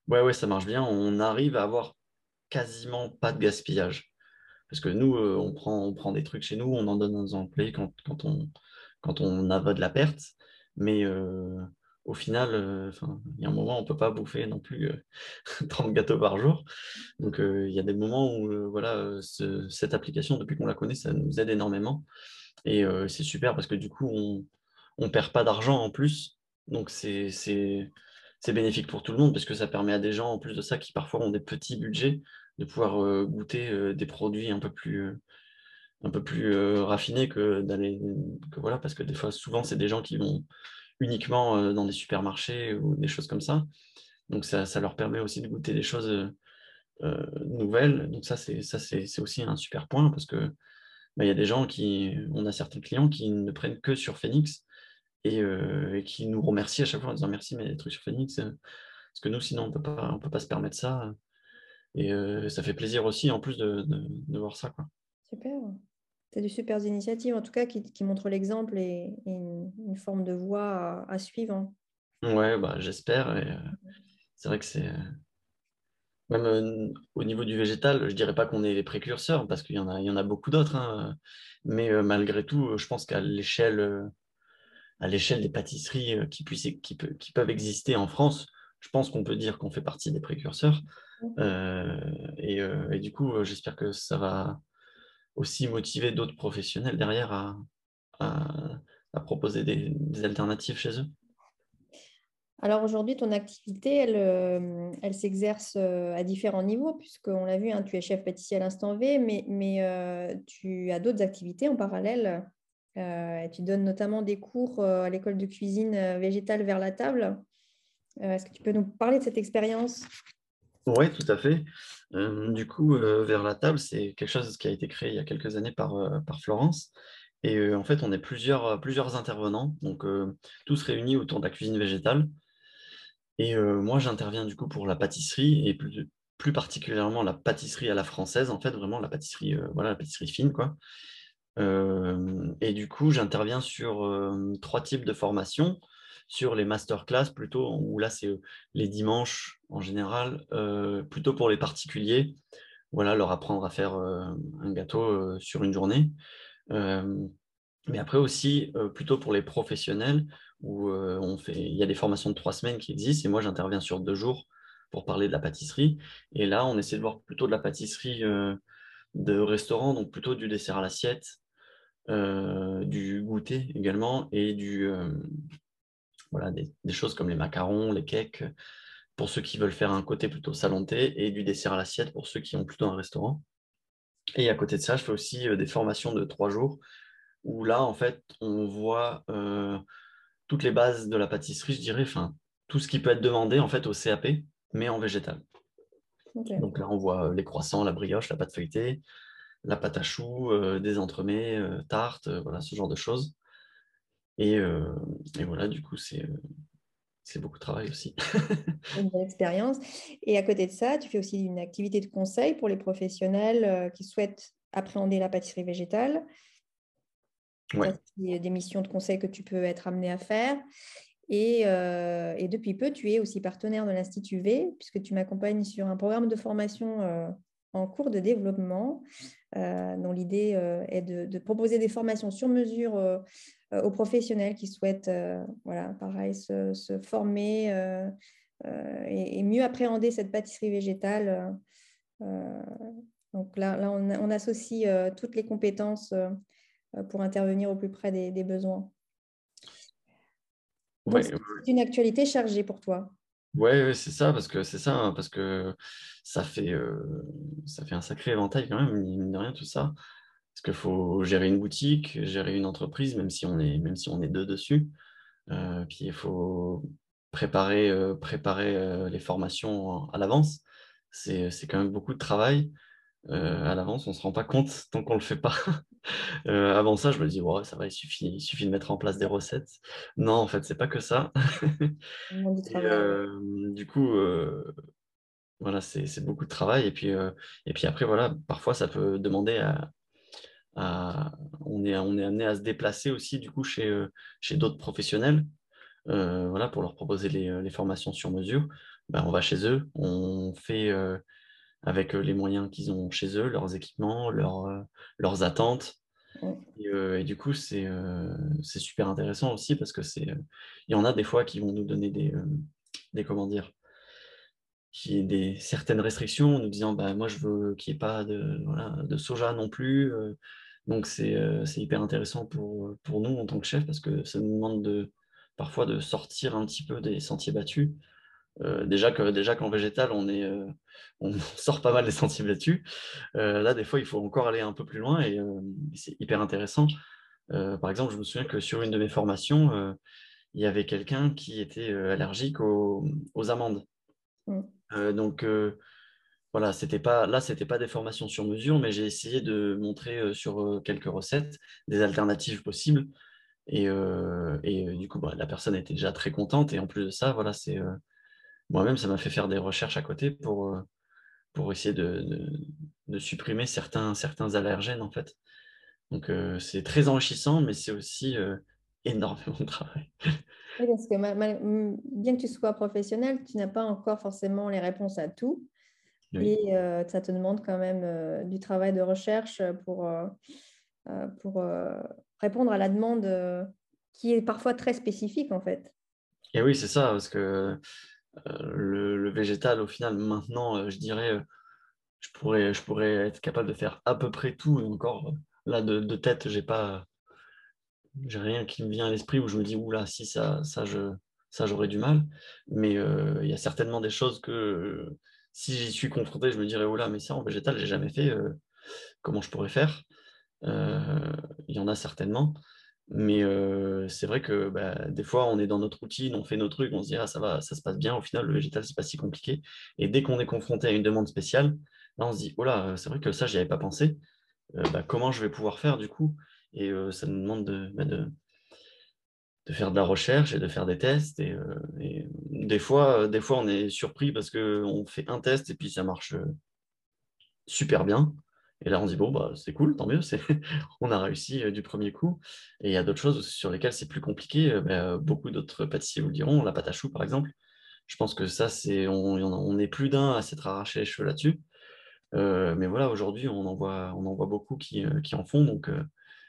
Ouais, ouais, ça marche bien. On arrive à avoir quasiment pas de gaspillage. Parce que nous, euh, on prend, on prend des trucs chez nous, on en donne à nos employés quand, quand on, quand on a de la perte. Mais euh, au final, euh, 'fin, il y a un moment, on ne peut pas bouffer non plus euh, trente gâteaux par jour. Donc, euh, il y a des moments où euh, voilà, euh, ce- cette application, depuis qu'on la connaît, ça nous aide énormément. Et euh, c'est super parce que du coup, on ne perd pas d'argent en plus. Donc, c'est, c'est, c'est bénéfique pour tout le monde parce que ça permet à des gens, en plus de ça, qui parfois ont des petits budgets, de pouvoir euh, goûter euh, des produits un peu plus, euh, un peu plus euh, raffinés que d'aller. Que voilà, parce que des fois, souvent, c'est des gens qui vont uniquement euh, dans des supermarchés ou des choses comme ça. Donc, ça, ça leur permet aussi de goûter des choses euh, euh, nouvelles. Donc, ça, c'est, ça, c'est, c'est aussi un super point parce que bah, il y a des gens qui, on a certains clients qui ne prennent que sur Phoenix et, euh, et qui nous remercient à chaque fois en disant merci, mais les trucs sur Phoenix, euh, parce que nous, sinon, on peut pas, on peut pas se permettre ça. Et euh, ça fait plaisir aussi, en plus, de, de, de voir ça, quoi. Super. C'est de super initiatives, en tout cas, qui, qui montrent l'exemple et, et une, une forme de voie à, à suivre. Ouais, bah, j'espère. Et, euh, c'est vrai que c'est. euh, Même euh, au niveau du végétal, je dirais pas qu'on est les précurseurs, parce qu'il y en a, il y en a beaucoup d'autres, hein. Mais euh, malgré tout, euh, je pense qu'à l'échelle, euh, à l'échelle des pâtisseries euh, qui, puissent, qui, peut- qui peuvent exister en France, je pense qu'on peut dire qu'on fait partie des précurseurs. Euh, et, euh, et du coup, euh, j'espère que ça va aussi motiver d'autres professionnels derrière à, à- à proposer des, des alternatives chez eux. Alors aujourd'hui, ton activité, elle, euh, elle s'exerce euh, à différents niveaux, puisqu'on l'a vu, hein, tu es chef pâtissier à l'instant V, mais, mais euh, tu as d'autres activités en parallèle. Euh, et tu donnes notamment des cours euh, à l'école de cuisine euh, végétale vers la table. Euh, est-ce que tu peux nous parler de cette expérience? Oui, tout à fait. Euh, du coup, euh, Vers la table, c'est quelque chose qui a été créé il y a quelques années par, euh, par Florence. Et euh, en fait, on est plusieurs, plusieurs intervenants, donc euh, tous réunis autour de la cuisine végétale. Et euh, moi, j'interviens du coup pour la pâtisserie et plus, plus particulièrement la pâtisserie à la française, en fait, vraiment la pâtisserie, euh, voilà, la pâtisserie fine, quoi. Euh, et du coup, j'interviens sur euh, trois types de formations, sur les masterclass plutôt, où là, c'est euh, les dimanches en général, euh, plutôt pour les particuliers, voilà, leur apprendre à faire euh, un gâteau euh, sur une journée. Euh, mais après aussi, euh, plutôt pour les professionnels, où euh, on fait, il y a des formations de trois semaines qui existent, et moi j'interviens sur deux jours pour parler de la pâtisserie. Et là, on essaie de voir plutôt de la pâtisserie euh, de restaurant, donc plutôt du dessert à l'assiette, euh, du goûter également, et du, euh, voilà, des, des choses comme les macarons, les cakes, pour ceux qui veulent faire un côté plutôt salon de thé, et du dessert à l'assiette pour ceux qui ont plutôt un restaurant. Et à côté de ça, je fais aussi euh, des formations de trois jours où là, en fait, on voit euh, toutes les bases de la pâtisserie, je dirais, enfin, tout ce qui peut être demandé en fait au C A P, mais en végétal. Ok. Donc là, on voit euh, les croissants, la brioche, la pâte feuilletée, la pâte à choux, euh, des entremets, euh, tartes, euh, voilà, ce genre de choses. Et, euh, et voilà, du coup, c'est euh, c'est beaucoup de travail aussi. Une belle expérience. Et à côté de ça, tu fais aussi une activité de conseil pour les professionnels euh, qui souhaitent appréhender la pâtisserie végétale. Ça, Ouais, c'est des missions de conseil que tu peux être amené à faire. Et, euh, et depuis peu, tu es aussi partenaire de l'Institut V, puisque tu m'accompagnes sur un programme de formation euh, en cours de développement, euh, dont l'idée euh, est de, de proposer des formations sur mesure euh, euh, aux professionnels qui souhaitent, euh, voilà, pareil, se, se former euh, euh, et, et mieux appréhender cette pâtisserie végétale. Euh, donc là, là on, on associe euh, toutes les compétences euh, pour intervenir au plus près des, des besoins. Donc, ouais, c'est une actualité chargée pour toi. ouais, ouais, c'est ça, parce que c'est ça, hein, parce que ça fait, euh, ça fait un sacré éventail quand même, mine de rien, tout ça. Parce qu'il faut gérer une boutique, gérer une entreprise, même si on est, même si on est deux dessus. Euh, puis il faut préparer, euh, préparer euh, les formations à l'avance. C'est, c'est quand même beaucoup de travail. Euh, à l'avance, on ne se rend pas compte tant qu'on ne le fait pas. Euh, avant ça, je me dis, ouais, ça va, il suffit, il suffit de mettre en place des recettes. Non, en fait, c'est pas que ça. Le monde du Et, travail. euh, du coup, euh, voilà, c'est, c'est beaucoup de travail. Et puis, euh, et puis après, voilà, parfois, ça peut demander à, à- on est, on est amené à se déplacer aussi, du coup, chez, euh, chez d'autres professionnels, euh, voilà, pour leur proposer les, les formations sur mesure. bah, on va chez eux, on fait euh, avec les moyens qu'ils ont chez eux, leurs équipements, leurs, euh, leurs attentes. Mm. Et, euh, et du coup, c'est euh, c'est super intéressant aussi parce que c'est, euh, il y en a des fois qui vont nous donner des, euh, des comment dire, qui est des certaines restrictions en nous disant bah moi je veux qu'il n'y ait pas de, voilà, de soja non plus. euh, donc c'est euh, c'est hyper intéressant pour, pour nous en tant que chef parce que ça nous demande de parfois de sortir un petit peu des sentiers battus. Euh, déjà que déjà qu'en végétal on est euh, on sort pas mal des sentiers battus. Euh, là des fois il faut encore aller un peu plus loin et euh, c'est hyper intéressant. Euh, par exemple, je me souviens que sur une de mes formations, euh, il y avait quelqu'un qui était euh, allergique aux, aux amandes. Mm. Euh, donc euh, voilà, c'était pas, là, c'était pas des formations sur mesure, mais j'ai essayé de montrer euh, sur euh, quelques recettes des alternatives possibles. Et, euh, et euh, du coup, bah, la personne était déjà très contente. Et en plus de ça, voilà, c'est euh, moi-même, ça m'a fait faire des recherches à côté pour, euh, pour essayer de, de, de supprimer certains, certains allergènes, en fait. Donc, euh, c'est très enrichissant, mais c'est aussi euh, énormément de travail. Oui, parce que ma- ma- m- bien que tu sois professionnel, tu n'as pas encore forcément les réponses à tout. Oui. Et euh, ça te demande quand même euh, du travail de recherche pour, euh, euh, pour euh, répondre à la demande euh, qui est parfois très spécifique en fait. Et oui, c'est ça, parce que euh, le, le végétal, au final, maintenant, euh, je dirais, euh, je pourrais, je pourrais être capable de faire à peu près tout. Et encore, euh, là, de, de tête, j'ai pas, j'ai rien qui me vient à l'esprit où je me dis, oula, si ça, ça, je, ça, j'aurais du mal. Mais euh, il y a certainement des choses que, euh, si j'y suis confronté, je me dirais, oula, mais ça, en végétal, j'ai jamais fait. euh, comment je pourrais faire? Euh, Il y en a certainement. Mais euh, c'est vrai que bah, des fois, on est dans notre routine, on fait nos trucs, on se dit, ah, ça va, ça se passe bien. Au final, le végétal, c'est pas si compliqué. Et dès qu'on est confronté à une demande spéciale, là, on se dit, oh là, c'est vrai que ça, j'y avais pas pensé. Euh, bah, comment je vais pouvoir faire du coup? Et euh, ça nous demande de, bah, de, de faire de la recherche et de faire des tests. Et, euh, et des fois, euh, des fois, on est surpris parce qu'on fait un test et puis ça marche euh, super bien. Et là, on dit, bon, bah, c'est cool, tant mieux, c'est... on a réussi euh, du premier coup. Et il y a d'autres choses sur lesquelles c'est plus compliqué. Euh, bah, beaucoup d'autres pâtissiers vous le diront, la pâte à choux, par exemple. Je pense que ça, c'est, on, y en a- on est plus d'un à s'être arraché les cheveux là-dessus. Euh, mais voilà, aujourd'hui, on en voit, on en voit beaucoup qui, euh, qui en font. Donc, euh,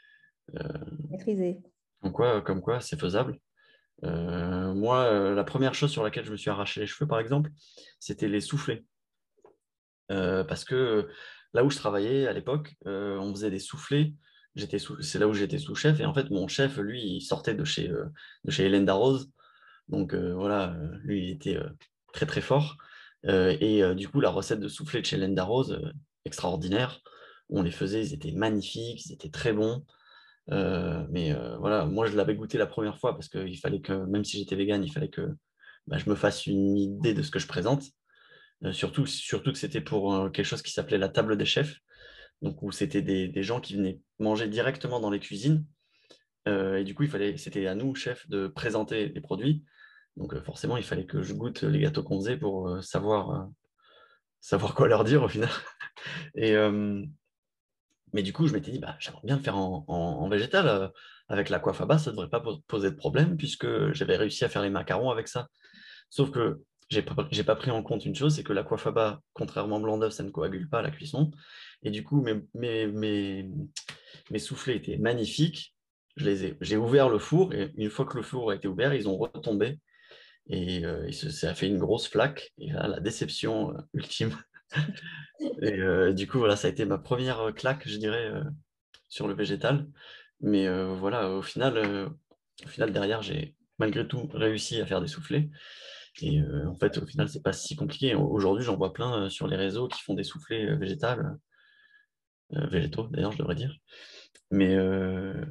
Maîtriser. comme quoi, comme quoi, c'est faisable. Euh, moi, euh, la première chose sur laquelle je me suis arraché les cheveux, par exemple, c'était les soufflets. Euh, parce que euh, là où je travaillais à l'époque, euh, on faisait des soufflets. J'étais sous- c'est là où j'étais sous-chef. Et en fait, mon chef, lui, il sortait de chez, euh, de chez Hélène Darroze. Donc euh, voilà, euh, lui, il était euh, très très fort. Euh, et euh, du coup, la recette de soufflé de chez Hélène Darroze, euh, extraordinaire. On les faisait, ils étaient magnifiques, ils étaient très bons. Euh, mais euh, voilà, moi, je l'avais goûté la première fois parce qu'il fallait que, même si j'étais vegan, il fallait que bah, je me fasse une idée de ce que je présente. Euh, surtout, surtout que c'était pour euh, quelque chose qui s'appelait la table des chefs, donc où c'était des, des gens qui venaient manger directement dans les cuisines. Euh, et du coup, il fallait, c'était à nous, chefs, de présenter les produits. Donc euh, forcément, il fallait que je goûte les gâteaux qu'on faisait pour euh, savoir, euh, savoir quoi leur dire au final. Et, euh, mais du coup, je m'étais dit, bah, j'aimerais bien le faire en, en- en végétal. euh, avec la coiffe à base, ça ne devrait pas po- poser de problème puisque j'avais réussi à faire les macarons avec ça. Sauf que j'ai pas, j'ai pas pris en compte une chose, c'est que la coiffe à bas, contrairement au blanc d'œuf, ça ne coagule pas à la cuisson. Et du coup, mes, mes, mes, mes soufflets étaient magnifiques. Je les ai, j'ai ouvert le four et une fois que le four a été ouvert, ils ont retombé et, euh, et ça a fait une grosse flaque. Et là, la déception euh, ultime. Et euh, du coup, voilà, ça a été ma première euh, claque, je dirais, euh, sur le végétal. Mais euh, voilà, au final, euh, au final, derrière, j'ai malgré tout réussi à faire des soufflets. Et euh, en fait, au final, c'est pas si compliqué. Aujourd'hui, j'en vois plein euh, sur les réseaux qui font des soufflets euh, végétales, euh, végétaux d'ailleurs, je devrais dire. Mais euh,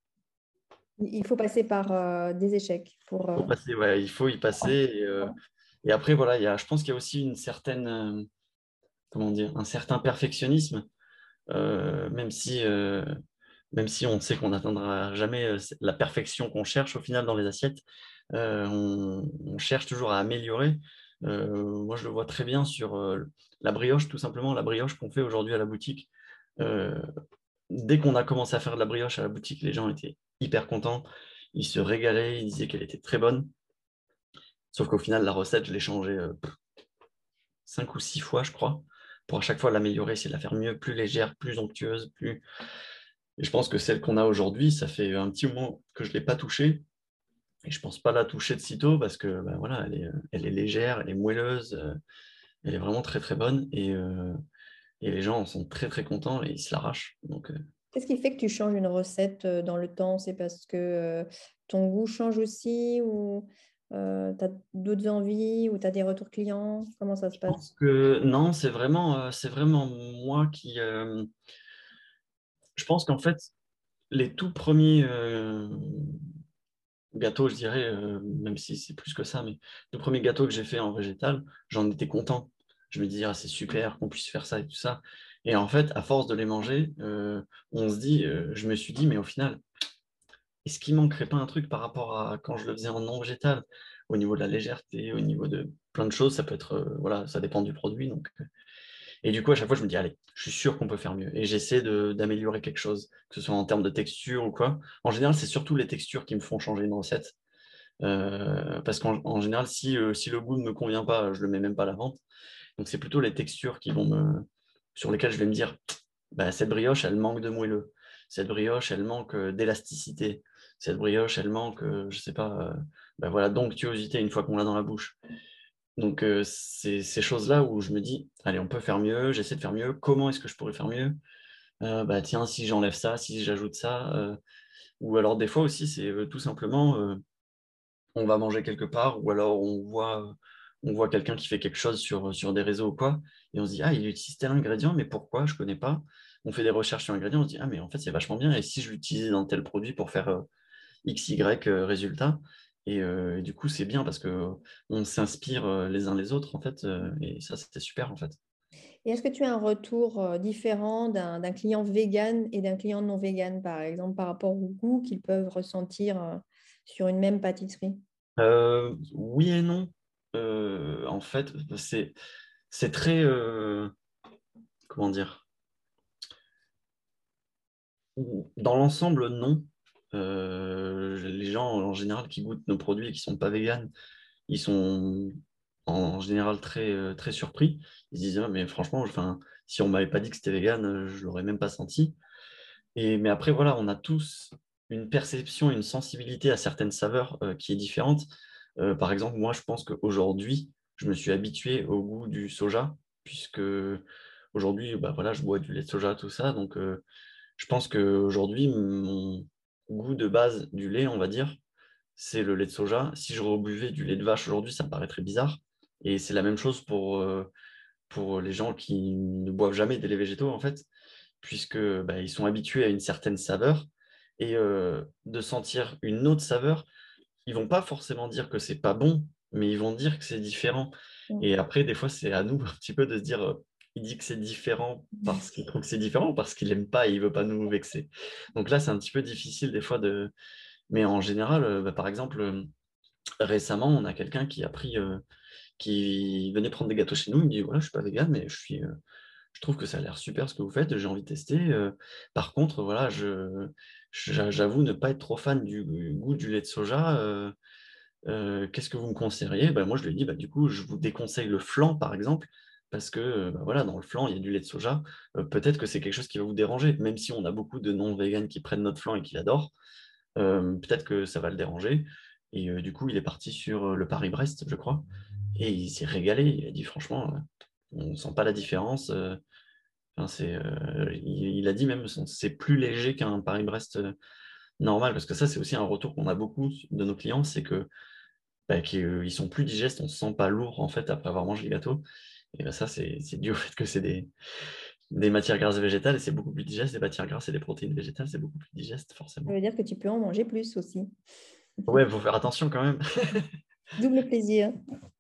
Il faut passer par euh, des échecs pour... faut euh, passer, ouais, il faut y passer. Et, euh, et après, voilà, il y a, je pense qu'il y a aussi une certaine, euh, comment dire, un certain perfectionnisme, euh, même si, euh, même si on sait qu'on n'atteindra jamais euh, la perfection qu'on cherche au final dans les assiettes, euh, on, on cherche toujours à améliorer. Euh, moi, je le vois très bien sur euh, la brioche, tout simplement, la brioche qu'on fait aujourd'hui à la boutique. Euh, Dès qu'on a commencé à faire de la brioche à la boutique, les gens étaient hyper contents. Ils se régalaient, ils disaient qu'elle était très bonne. Sauf qu'au final, la recette, je l'ai changée euh, cinq ou six fois, je crois, pour à chaque fois l'améliorer, essayer de la faire mieux, plus légère, plus onctueuse, plus... Et je pense que celle qu'on a aujourd'hui, ça fait un petit moment que je ne l'ai pas touchée. Et je ne pense pas la toucher de sitôt parce que bah, voilà, elle est, euh, elle est légère, elle est moelleuse, euh, elle est vraiment très très bonne. Et, euh, et les gens en sont très très contents et ils se l'arrachent. Donc, euh, Qu'est-ce qui fait que tu changes une recette euh, dans le temps? C'est parce que euh, ton goût change aussi ou tu as d'autres envies ou tu as des retours clients? Comment ça se je pense passe? que non, c'est vraiment, euh, c'est vraiment moi qui. euh, je pense qu'en fait, les tout premiers euh, gâteaux, je dirais, euh, même si c'est plus que ça, mais le premier gâteau que j'ai fait en végétal, j'en étais content. Je me disais, ah, c'est super qu'on puisse faire ça et tout ça. Et en fait, à force de les manger, euh, on se dit, euh, je me suis dit, mais au final, est-ce qu'il manquerait pas un truc par rapport à quand je le faisais en non végétal, au niveau de la légèreté, au niveau de plein de choses, ça peut être, euh, voilà, ça dépend du produit. Donc, euh. Et du coup, à chaque fois, je me dis, allez, je suis sûr qu'on peut faire mieux. Et j'essaie de- d'améliorer quelque chose, que ce soit en termes de texture ou quoi. En général, c'est surtout les textures qui me font changer une recette. Euh, parce qu'en en général, si, euh, si le goût ne me convient pas, je le mets même pas à la vente. Donc, c'est plutôt les textures qui vont me, sur lesquelles je vais me dire, bah, cette brioche, elle manque de moelleux. Cette brioche, elle manque euh, d'élasticité. Cette brioche, elle manque, euh, je sais pas, euh, bah, voilà, d'onctuosité une fois qu'on l'a dans la bouche. Donc, euh, c'est ces choses-là où je me dis, allez, on peut faire mieux, j'essaie de faire mieux. Comment est-ce que je pourrais faire mieux? Euh, bah, tiens, si j'enlève ça, si j'ajoute ça. euh, ou alors, des fois aussi, c'est euh, tout simplement, euh, on va manger quelque part, ou alors on voit, on voit quelqu'un qui fait quelque chose sur, sur des réseaux ou quoi, et on se dit, ah, il utilise tel ingrédient, mais pourquoi? Je connais pas. On fait des recherches sur l'ingrédient, on se dit, ah, mais en fait, c'est vachement bien, et si je l'utilisais dans tel produit pour faire euh, X, Y euh, résultat, et, euh, et du coup, c'est bien parce que on s'inspire euh, les uns les autres, en fait, euh, et ça, c'était super, en fait. Et est-ce que tu as un retour euh, différent d'un d'un client vegan et d'un client non vegan, par exemple, par rapport au goût qu'ils peuvent ressentir euh, sur une même pâtisserie? Euh, oui et non. Euh, en fait, c'est c'est très, euh, comment dire, dans l'ensemble, non. Euh, les gens, en général, qui goûtent nos produits et qui sont pas véganes, ils sont en général très, euh, très surpris. Ils se disent, ah, mais franchement, enfin, si on m'avait pas dit que c'était vegan, euh, je l'aurais même pas senti. Et, mais après, voilà, on a tous une perception, une sensibilité à certaines saveurs euh, qui est différente. Euh, par exemple, moi, je pense qu'aujourd'hui, je me suis habitué au goût du soja, puisque aujourd'hui, bah, voilà, je bois du lait de soja, tout ça. Donc, euh, je pense qu'aujourd'hui, mon goût de base du lait, on va dire, c'est le lait de soja. Si je rebuvais du lait de vache aujourd'hui, ça me paraîtrait bizarre. Et c'est la même chose pour, euh, pour les gens qui ne boivent jamais des laits végétaux, en fait, puisque bah, ils sont habitués à une certaine saveur. Et euh, de sentir une autre saveur, ils vont pas forcément dire que c'est pas bon, mais ils vont dire que c'est différent. Et après, des fois, c'est à nous un petit peu de se dire, euh, il dit que c'est différent parce qu'il trouve que c'est différent, ou parce qu'il aime pas et il veut pas nous vexer. Donc là, c'est un petit peu difficile des fois de... Mais en général, euh, bah, par exemple, euh, récemment, on a quelqu'un qui a pris, euh, qui venait prendre des gâteaux chez nous. Il me dit, voilà, je suis pas vegan, mais je suis, euh, je trouve que ça a l'air super ce que vous faites, j'ai envie de tester. Euh, par contre, voilà, je, je- j'avoue ne pas être trop fan du goût du lait de soja. Euh, euh, qu'est-ce que vous me conseilleriez? Ben, moi, je lui ai dit, bah, du coup, je vous déconseille le flan, par exemple, parce que euh, bah, voilà, dans le flan, il y a du lait de soja. Euh, peut-être que c'est quelque chose qui va vous déranger, même si on a beaucoup de non-véganes qui prennent notre flan et qui l'adorent. Euh, peut-être que ça va le déranger. Et euh, du coup, il est parti sur euh, le Paris-Brest, je crois. Et il s'est régalé. Il a dit, franchement, euh, on ne sent pas la différence. Euh, enfin, c'est, euh, il, il a dit même, c'est plus léger qu'un Paris-Brest euh, normal, parce que ça, c'est aussi un retour qu'on a beaucoup de nos clients, c'est que bah, qu'ils sont plus digestes, on ne se sent pas lourd en fait après avoir mangé le gâteau. Et bah, ça, c'est c'est dû au fait que c'est des, des matières grasses végétales et c'est beaucoup plus digeste. Des matières grasses et des protéines végétales, c'est beaucoup plus digeste, Ça forcément. veut dire que tu peux en manger plus aussi. Ouais, il faut faire attention quand même. Double plaisir.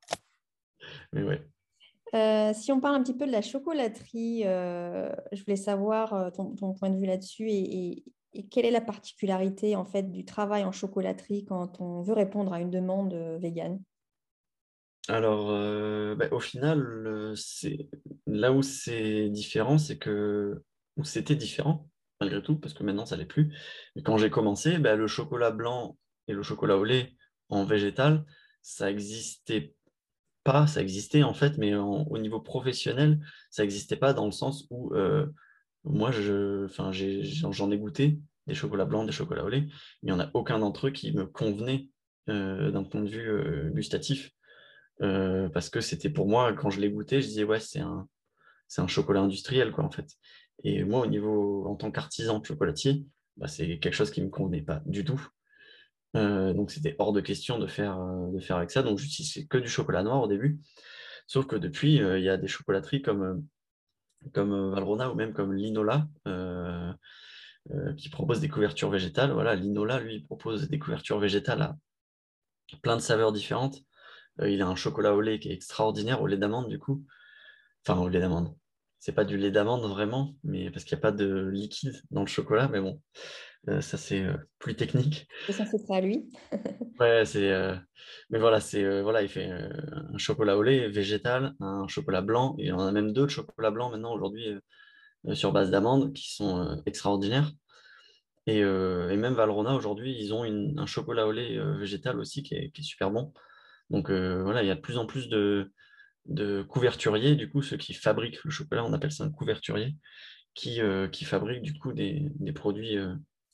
Mais ouais. Euh, si on parle un petit peu de la chocolaterie, euh, je voulais savoir euh, ton, ton point de vue là-dessus et, et- et quelle est la particularité en fait du travail en chocolaterie quand on veut répondre à une demande euh, végane. Alors, euh, bah, au final, euh, c'est là où c'est différent, c'est que où c'était différent malgré tout, parce que maintenant ça l'est plus. Mais quand j'ai commencé, bah, le chocolat blanc et le chocolat au lait en végétal, ça existait pas, ça existait en fait, mais en- au niveau professionnel, ça n'existait pas dans le sens où euh, moi, je, enfin, j'ai, j'en j'en ai goûté des chocolats blancs, des chocolats au lait, mais il n'y en a aucun d'entre eux qui me convenait euh, d'un point de vue euh, gustatif. Euh, parce que c'était pour moi, quand je l'ai goûté, je disais, ouais, c'est un, c'est un chocolat industriel, quoi, en fait. Et moi, au niveau, en tant qu'artisan chocolatier, bah, c'est quelque chose qui ne me convenait pas du tout. Euh, donc, c'était hors de question de faire, euh, de faire avec ça. Donc, j'utilisais que du chocolat noir au début. Sauf que depuis, euh, il y a des chocolateries comme, euh, comme euh, Valrhona ou même comme Linola euh, euh, qui proposent des couvertures végétales. Voilà, Linola, lui, il propose des couvertures végétales à plein de saveurs différentes. Euh, il a un chocolat au lait qui est extraordinaire, au lait d'amande, du coup. Enfin, au lait d'amande. C'est pas du lait d'amande vraiment, mais parce qu'il n'y a pas de liquide dans le chocolat, mais bon, euh, ça c'est euh, plus technique. C'est censé être à lui. Ouais, c'est. euh, Mais voilà, c'est euh, voilà, il fait euh, un chocolat au lait végétal, un chocolat blanc, et on a même deux de chocolat blanc maintenant aujourd'hui euh, sur base d'amande qui sont euh, extraordinaires. Et, euh, et même Valrhona aujourd'hui, ils ont une- un chocolat au lait euh, végétal aussi qui est, qui est super bon. Donc euh, voilà, il y a de plus en plus de, de couverturiers, du coup, ceux qui fabriquent le chocolat, on appelle ça un couverturier, qui, euh, qui fabriquent du coup des, des produits, euh,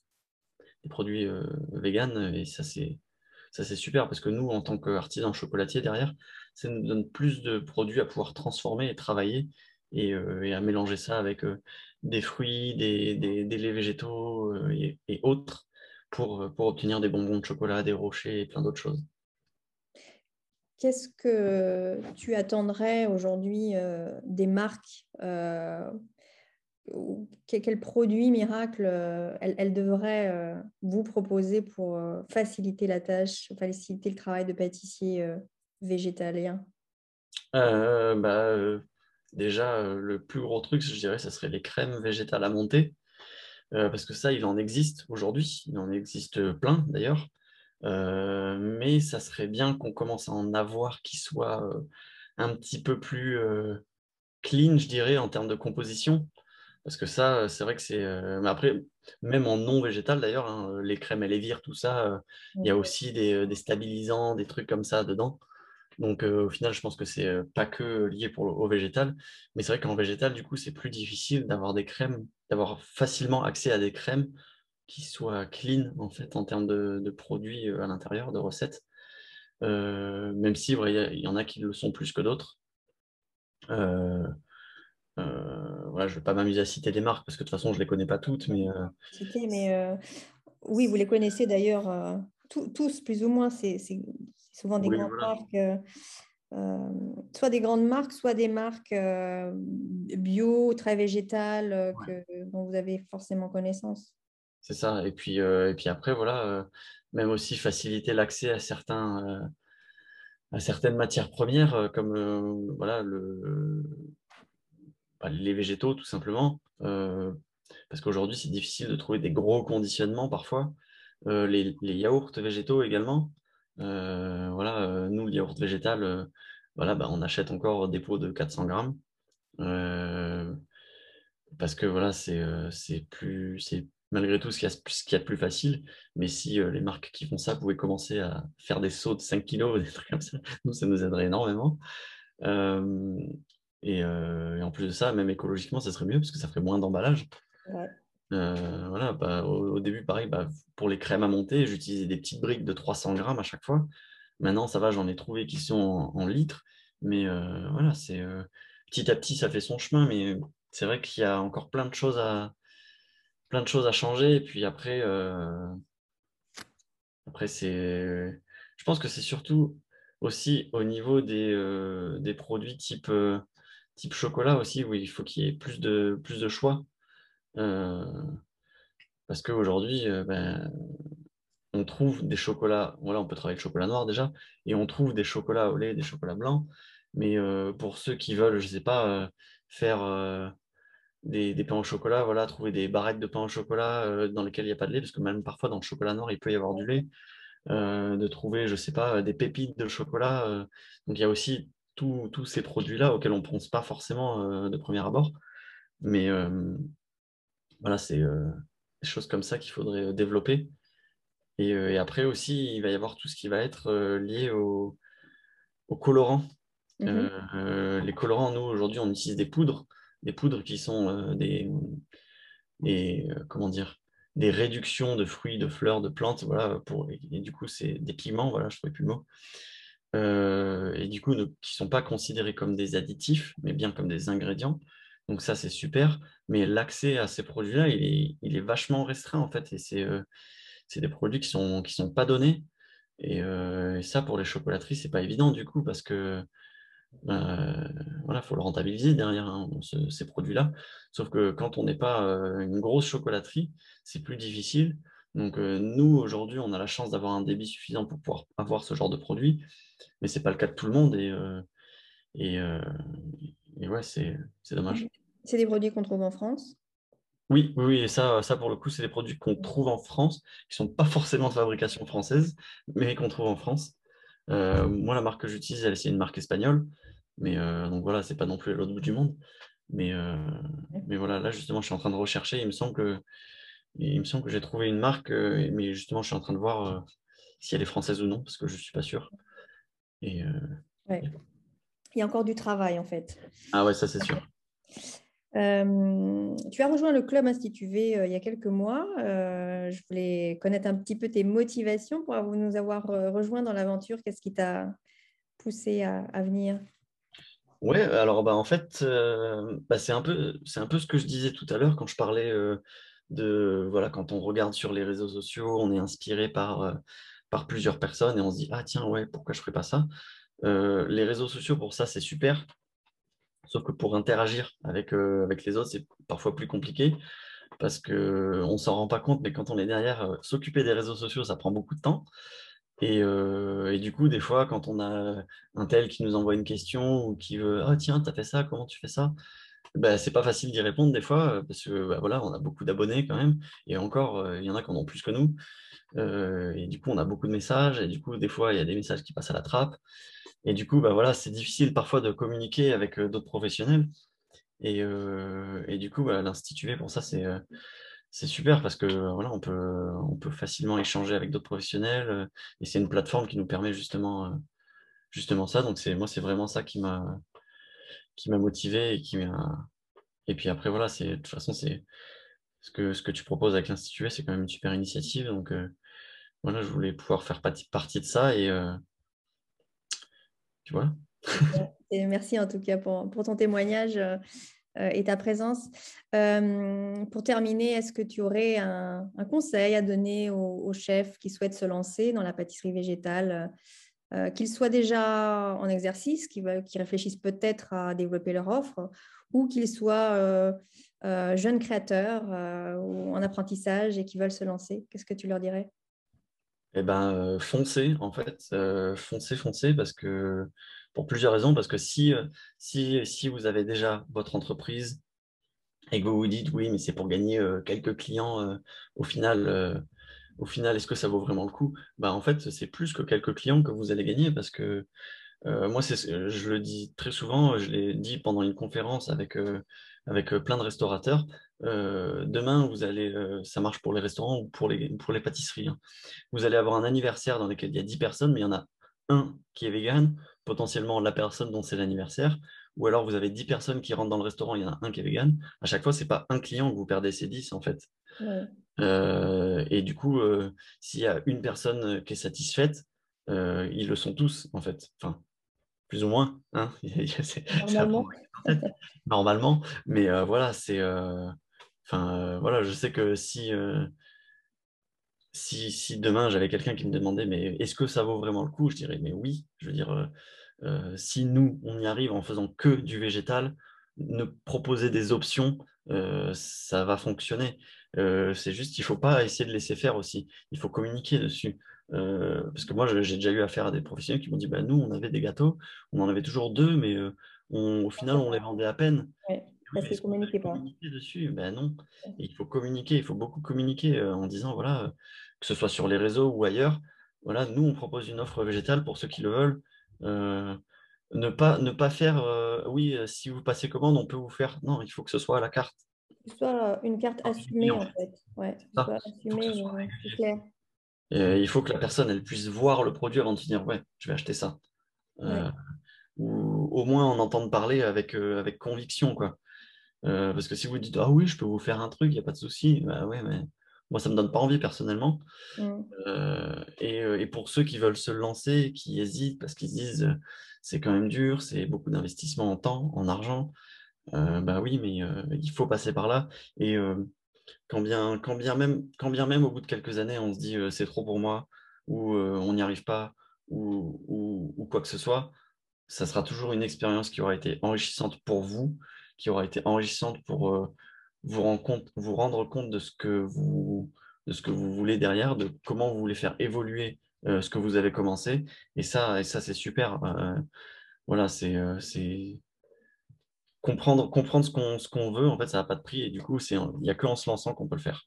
des produits euh, véganes. Et ça, c'est ça, c'est super parce que nous, en tant qu'artisan chocolatier derrière, ça nous donne plus de produits à pouvoir transformer et travailler et, euh, et à mélanger ça avec euh, des fruits, des, des, des laits végétaux euh, et, et autres pour, euh, pour obtenir des bonbons de chocolat, des rochers et plein d'autres choses. Qu'est-ce que tu attendrais aujourd'hui euh, des marques euh, ou que- quel produit miracle euh, elles, elles devraient euh, vous proposer pour euh, faciliter la tâche, faciliter le travail de pâtissier euh, végétalien? Euh, bah, euh, déjà, euh, le plus gros truc, je dirais, ça serait les crèmes végétales à monter. Euh, parce que ça, il en existe aujourd'hui, il en existe plein d'ailleurs. Euh, mais ça serait bien qu'on commence à en avoir qui soient euh, un petit peu plus euh, clean, je dirais, en termes de composition. Parce que ça, euh, c'est vrai que c'est. euh, Mais après, même en non végétal d'ailleurs, hein, les crèmes Elevir, tout ça, euh, il y a Mm. aussi des, euh, des stabilisants, des trucs comme ça dedans. Donc euh, au final, je pense que c'est euh, pas que lié pour, au végétal. Mais c'est vrai qu'en végétal, du coup, c'est plus difficile d'avoir des crèmes, d'avoir facilement accès à des crèmes qui soient clean en fait en termes de, de produits euh, à l'intérieur, de recettes. Euh, même si ouais, il y, a- il y en a qui le sont plus que d'autres. Euh, euh, voilà, je ne vais pas m'amuser à citer des marques parce que de toute façon, je ne les connais pas toutes, mais euh, Cité, mais euh, oui, vous les connaissez d'ailleurs euh, tous, tous, plus ou moins. C'est c'est- c'est souvent des oui, grandes voilà. marques, euh, euh, soit des grandes marques, soit des marques euh, bio, très végétales, euh, Ouais, que, dont vous avez forcément connaissance. c'est ça. Et puis, euh, et puis après, voilà, euh, même aussi faciliter l'accès à certains, euh, à certaines matières premières, euh, comme euh, voilà, le, bah, les végétaux, tout simplement. Euh, parce qu'aujourd'hui, c'est difficile de trouver des gros conditionnements parfois. Euh, les, les yaourts végétaux également. Euh, voilà, euh, nous, le yaourt végétal, euh, voilà, bah, on achète encore des pots de quatre cents grammes. Euh, parce que voilà, c'est euh, c'est plus, c'est malgré tout ce qu'il y a, ce qu'il y a de plus facile. Mais si euh, les marques qui font ça pouvaient commencer à faire des seaux de cinq kilos, des trucs comme ça, nous, ça nous aiderait énormément. Euh, et, euh, et en plus de ça, même écologiquement, ça serait mieux parce que ça ferait moins d'emballage. Ouais. Euh, voilà, bah, au, au début, pareil, bah, pour les crèmes à monter, j'utilisais des petites briques de trois cents grammes à chaque fois. Maintenant, ça va, j'en ai trouvé qui sont en, en litres. Mais euh, voilà, c'est euh, petit à petit, ça fait son chemin. Mais c'est vrai qu'il y a encore plein de choses à, plein de choses à changer. Et puis après, euh, après c'est, je pense que c'est surtout aussi au niveau des, euh, des produits type, euh, type chocolat aussi, où il faut qu'il y ait plus de, plus de choix. Euh, parce qu'aujourd'hui, euh, ben, on trouve des chocolats, voilà, on peut travailler le chocolat noir déjà, et on trouve des chocolats au lait, des chocolats blancs. Mais euh, pour ceux qui veulent, je sais pas, euh, faire euh, des, des pains au chocolat, voilà, trouver des barrettes de pain au chocolat euh, dans lesquelles il n'y a pas de lait, parce que même parfois dans le chocolat noir, il peut y avoir du lait, euh, de trouver, je sais pas, des pépites de chocolat. euh. Donc il y a aussi tous tous ces produits-là auxquels on ne pense pas forcément euh, de premier abord. Mais euh, voilà, c'est euh, des choses comme ça qu'il faudrait développer. Et, euh, et après aussi, il va y avoir tout ce qui va être euh, lié au, au colorant. Euh, Mhm. euh, les colorants, nous, aujourd'hui, on utilise des poudres, des poudres qui sont euh, des, des, euh, comment dire, des réductions de fruits, de fleurs, de plantes, voilà, pour, et, et du coup, c'est des pigments, voilà, je ne trouvais plus le mot. Euh, et du coup, ne- qui ne sont pas considérés comme des additifs, mais bien comme des ingrédients. Donc ça, c'est super. Mais l'accès à ces produits-là, il est, il est vachement restreint, en fait, et c'est euh, c'est des produits qui sont, qui sont pas donnés. Et, euh, et ça, pour les chocolateries, c'est pas évident, du coup, parce que euh, voilà, faut le rentabiliser derrière hein, ce- ces produits-là. Sauf que quand on n'est pas euh, une grosse chocolaterie, c'est plus difficile. Donc euh, nous, aujourd'hui, on a la chance d'avoir un débit suffisant pour pouvoir avoir ce genre de produit, mais c'est pas le cas de tout le monde et, euh, et, euh, et ouais, c'est c'est dommage. C'est des produits qu'on trouve en France. Oui, oui, oui, et ça, ça pour le coup, c'est des produits qu'on trouve en France, qui sont pas forcément de fabrication française, mais qu'on trouve en France. Euh, moi, la marque que j'utilise, elle, c'est une marque espagnole, mais euh, donc voilà, c'est pas non plus à l'autre bout du monde. Mais, euh, mais voilà, là justement, je suis en train de rechercher. Il me semble que, il me semble que j'ai trouvé une marque, euh, mais justement, je suis en train de voir euh, si elle est française ou non, parce que je suis pas sûr. Et, euh, Ouais. Il y a encore du travail en fait. Ah ouais, ça c'est sûr. Euh, tu as rejoint le Club Institut V euh, il y a quelques mois. Euh, je voulais connaître un petit peu tes motivations pour avoir- nous avoir euh, rejoint dans l'aventure. Qu'est-ce qui t'a poussé à, à venir? Ouais, alors bah en fait, euh, bah, c'est un peu, c'est un peu ce que je disais tout à l'heure quand je parlais euh, de voilà, quand on regarde sur les réseaux sociaux, on est inspiré par, euh, par plusieurs personnes et on se dit ah tiens ouais, pourquoi je ferais pas ça? Euh, les réseaux sociaux pour ça c'est super, sauf que pour interagir avec, euh, avec les autres c'est parfois plus compliqué parce que on s'en rend pas compte, mais quand on est derrière, euh, s'occuper des réseaux sociaux ça prend beaucoup de temps. Et, euh, et du coup, des fois, quand on a un tel qui nous envoie une question ou qui veut ah tiens, t'as fait ça, comment tu fais ça? Ben, c'est pas facile d'y répondre des fois, euh, parce que bah, voilà, on a beaucoup d'abonnés quand même, et encore, euh, il y en a qui en ont plus que nous. Euh, et du coup, on a beaucoup de messages, et du coup, des fois, il y a des messages qui passent à la trappe. Et du coup, bah, voilà, c'est difficile parfois de communiquer avec euh, d'autres professionnels. Et, euh, et du coup, bah, l'Institut, pour ça, c'est euh, c'est super parce que euh, voilà, on peut, on peut facilement échanger avec d'autres professionnels, euh, et c'est une plateforme qui nous permet justement, euh, justement ça. Donc, c'est, moi, c'est vraiment ça qui m'a qui m'a motivé et qui m'a. Et puis après, voilà, c'est, de toute façon, c'est ce que, ce que tu proposes avec l'Institut, c'est quand même une super initiative. Donc, euh, voilà, je voulais pouvoir faire partie, partie de ça et euh, tu vois. Et merci en tout cas pour, pour ton témoignage euh, euh, et ta présence. Euh, pour terminer, est-ce que tu aurais un, un conseil à donner aux, aux chefs qui souhaitent se lancer dans la pâtisserie végétale, euh, qu'ils soient déjà en exercice, qu'ils veulent- qu'ils réfléchissent peut-être à développer leur offre, ou qu'ils soient euh, euh, jeunes créateurs euh, ou en apprentissage et qui veulent se lancer? Qu'est-ce que tu leur dirais? Eh ben, euh, foncez, en fait, euh, foncez, foncez, parce que pour plusieurs raisons, parce que si, euh, si, si vous avez déjà votre entreprise et que vous vous dites oui, mais c'est pour gagner euh, quelques clients, euh, au final, euh, au final, est-ce que ça vaut vraiment le coup? Bah, en fait, c'est plus que quelques clients que vous allez gagner parce que euh, moi, c'est, ce- je le dis très souvent, je l'ai dit pendant une conférence avec, euh, avec euh, plein de restaurateurs. Euh, demain, vous allez, euh, ça marche pour les restaurants ou pour les, pour les pâtisseries, hein. Vous allez avoir un anniversaire dans lequel il y a dix personnes, mais il y en a un qui est vegan, potentiellement la personne dont c'est l'anniversaire. Ou alors vous avez dix personnes qui rentrent dans le restaurant, il y en a un qui est vegan. À chaque fois, c'est pas un client que vous perdez, c'est dix en fait. Oui, Euh, et du coup, euh, s'il y a une personne qui est satisfaite, euh, ils le sont tous en fait. Enfin, plus ou moins, hein. C'est c'est à prendre normalement. en tête, normalement. Mais euh, voilà, c'est. euh, Enfin, euh, voilà, je sais que si, euh, si, si demain j'avais quelqu'un qui me demandait, mais est-ce que ça vaut vraiment le coup? Je dirais, mais oui. Je veux dire, euh, euh, si nous, on y arrive en faisant que du végétal, ne proposer des options, euh, ça va fonctionner. Euh, c'est juste, il faut pas essayer de laisser faire aussi. Il faut communiquer dessus. Euh, parce que moi, je- j'ai déjà eu affaire à des professionnels qui m'ont dit, bah, nous, on avait des gâteaux, on en avait toujours deux, mais euh, on- au final, on les vendait à peine. Oui, Oui, parce mais qu'ils est-ce ne que vous avez communiquaient pas. communiqué dessus? Ben non. Et il faut communiquer, il faut beaucoup communiquer euh, en disant, voilà, euh, que ce soit sur les réseaux ou ailleurs, voilà, nous, on propose une offre végétale pour ceux qui le veulent. Euh, ne pas, ne pas faire, euh, oui, euh, si vous passez commande, on peut vous faire. Non, il faut que ce soit à la carte. Que ce soit une carte Identifié, assumée, en en fait. fait. Ouais, que C'est ce ça. soit Il faut que ce assumé, soit euh, c'est régulier. clair. Et il faut que la personne elle puisse voir le produit avant de se dire ouais, je vais acheter ça. Euh, Ouais. ou au moins en entendre parler avec, euh, avec conviction, quoi. Euh, parce que si vous dites ah oui, je peux vous faire un truc, il n'y a pas de souci, bah ouais, mais moi ça me donne pas envie personnellement. Mm. Euh, et, euh, et pour ceux qui veulent se lancer, qui hésitent parce qu'ils se disent euh, c'est quand même dur, c'est beaucoup d'investissement en temps, en argent, euh, bah oui, mais euh, il faut passer par là. Et euh, quand bien, quand bien même, quand bien même au bout de quelques années, on se dit euh, c'est trop pour moi, ou euh, on n'y arrive pas, ou, ou, ou quoi que ce soit, ça sera toujours une expérience qui aura été enrichissante pour vous, qui aura été enrichissante pour euh, vous rendre compte, vous rendre compte de ce que vous, de ce que vous voulez derrière, de comment vous voulez faire évoluer euh, ce que vous avez commencé. Et ça, et ça c'est super. Euh, voilà, c'est euh, c'est comprendre, comprendre ce qu'on ce qu'on veut. En fait, ça n'a pas de prix. Et du coup, c'est, il n'y a qu'en se lançant qu'on peut le faire.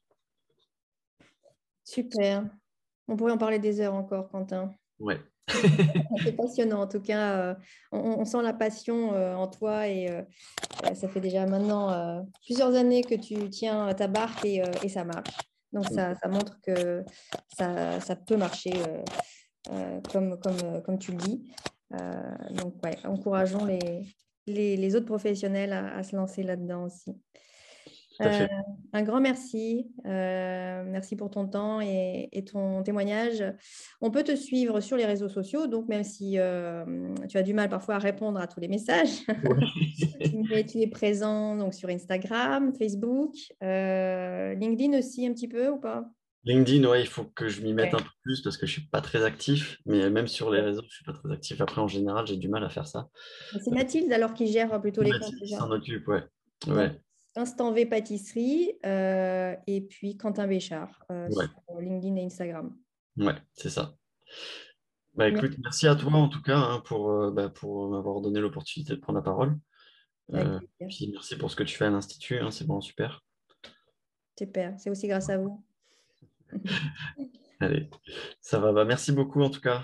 Super. On pourrait en parler des heures encore, Quentin. Ouais. C'est passionnant, en tout cas, euh, on, on sent la passion euh, en toi et euh, euh, ça fait déjà maintenant euh, plusieurs années que tu tiens ta barque et, euh, et ça marche. Donc ça, ça montre que ça, ça peut marcher euh, euh, comme, comme, euh, comme tu le dis. Euh, donc ouais, encourageons les, les, les autres professionnels à, à se lancer là-dedans aussi. Tout à Euh, fait. un grand merci. Euh, merci pour ton temps et, et ton témoignage. On peut te suivre sur les réseaux sociaux, donc même si euh, tu as du mal parfois à répondre à tous les messages, Ouais. mais tu es présent donc, sur Instagram, Facebook, euh, LinkedIn aussi un petit peu ou pas? LinkedIn, ouais, il faut que je m'y mette un Ouais. peu plus parce que je suis pas très actif, mais même sur les réseaux, je suis pas très actif. Après, en général, j'ai du mal à faire ça. C'est Mathilde alors qui gère plutôt les comptes, Mathilde c'est qui ça? s'en occupe, ouais. Donc, Ouais, Instant V Pâtisserie euh, et puis Quentin Béchard euh, ouais, sur LinkedIn et Instagram. ouais, c'est ça. Bah écoute, Merci. merci à toi en tout cas hein, pour, euh, bah, pour m'avoir donné l'opportunité de prendre la parole. Avec Euh, plaisir. puis merci pour ce que tu fais à l'Institut, hein, c'est vraiment super. Super. C'est aussi grâce à vous. Allez, ça va. Bah, merci beaucoup en tout cas.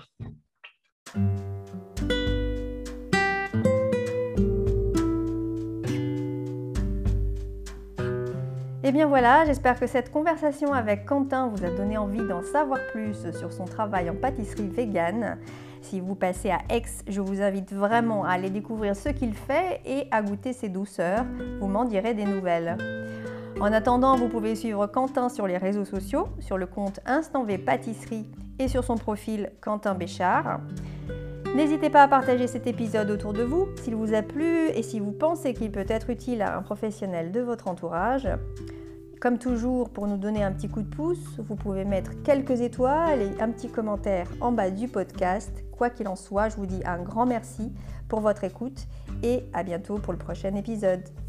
Et bien voilà, j'espère que cette conversation avec Quentin vous a donné envie d'en savoir plus sur son travail en pâtisserie végane. Si vous passez à Aix, je vous invite vraiment à aller découvrir ce qu'il fait et à goûter ses douceurs. Vous m'en direz des nouvelles. En attendant, vous pouvez suivre Quentin sur les réseaux sociaux, sur le compte Instant V Pâtisserie et sur son profil Quentin Béchard. N'hésitez pas à partager cet épisode autour de vous s'il vous a plu et si vous pensez qu'il peut être utile à un professionnel de votre entourage. Comme toujours, pour nous donner un petit coup de pouce, vous pouvez mettre quelques étoiles et un petit commentaire en bas du podcast. Quoi qu'il en soit, je vous dis un grand merci pour votre écoute et à bientôt pour le prochain épisode.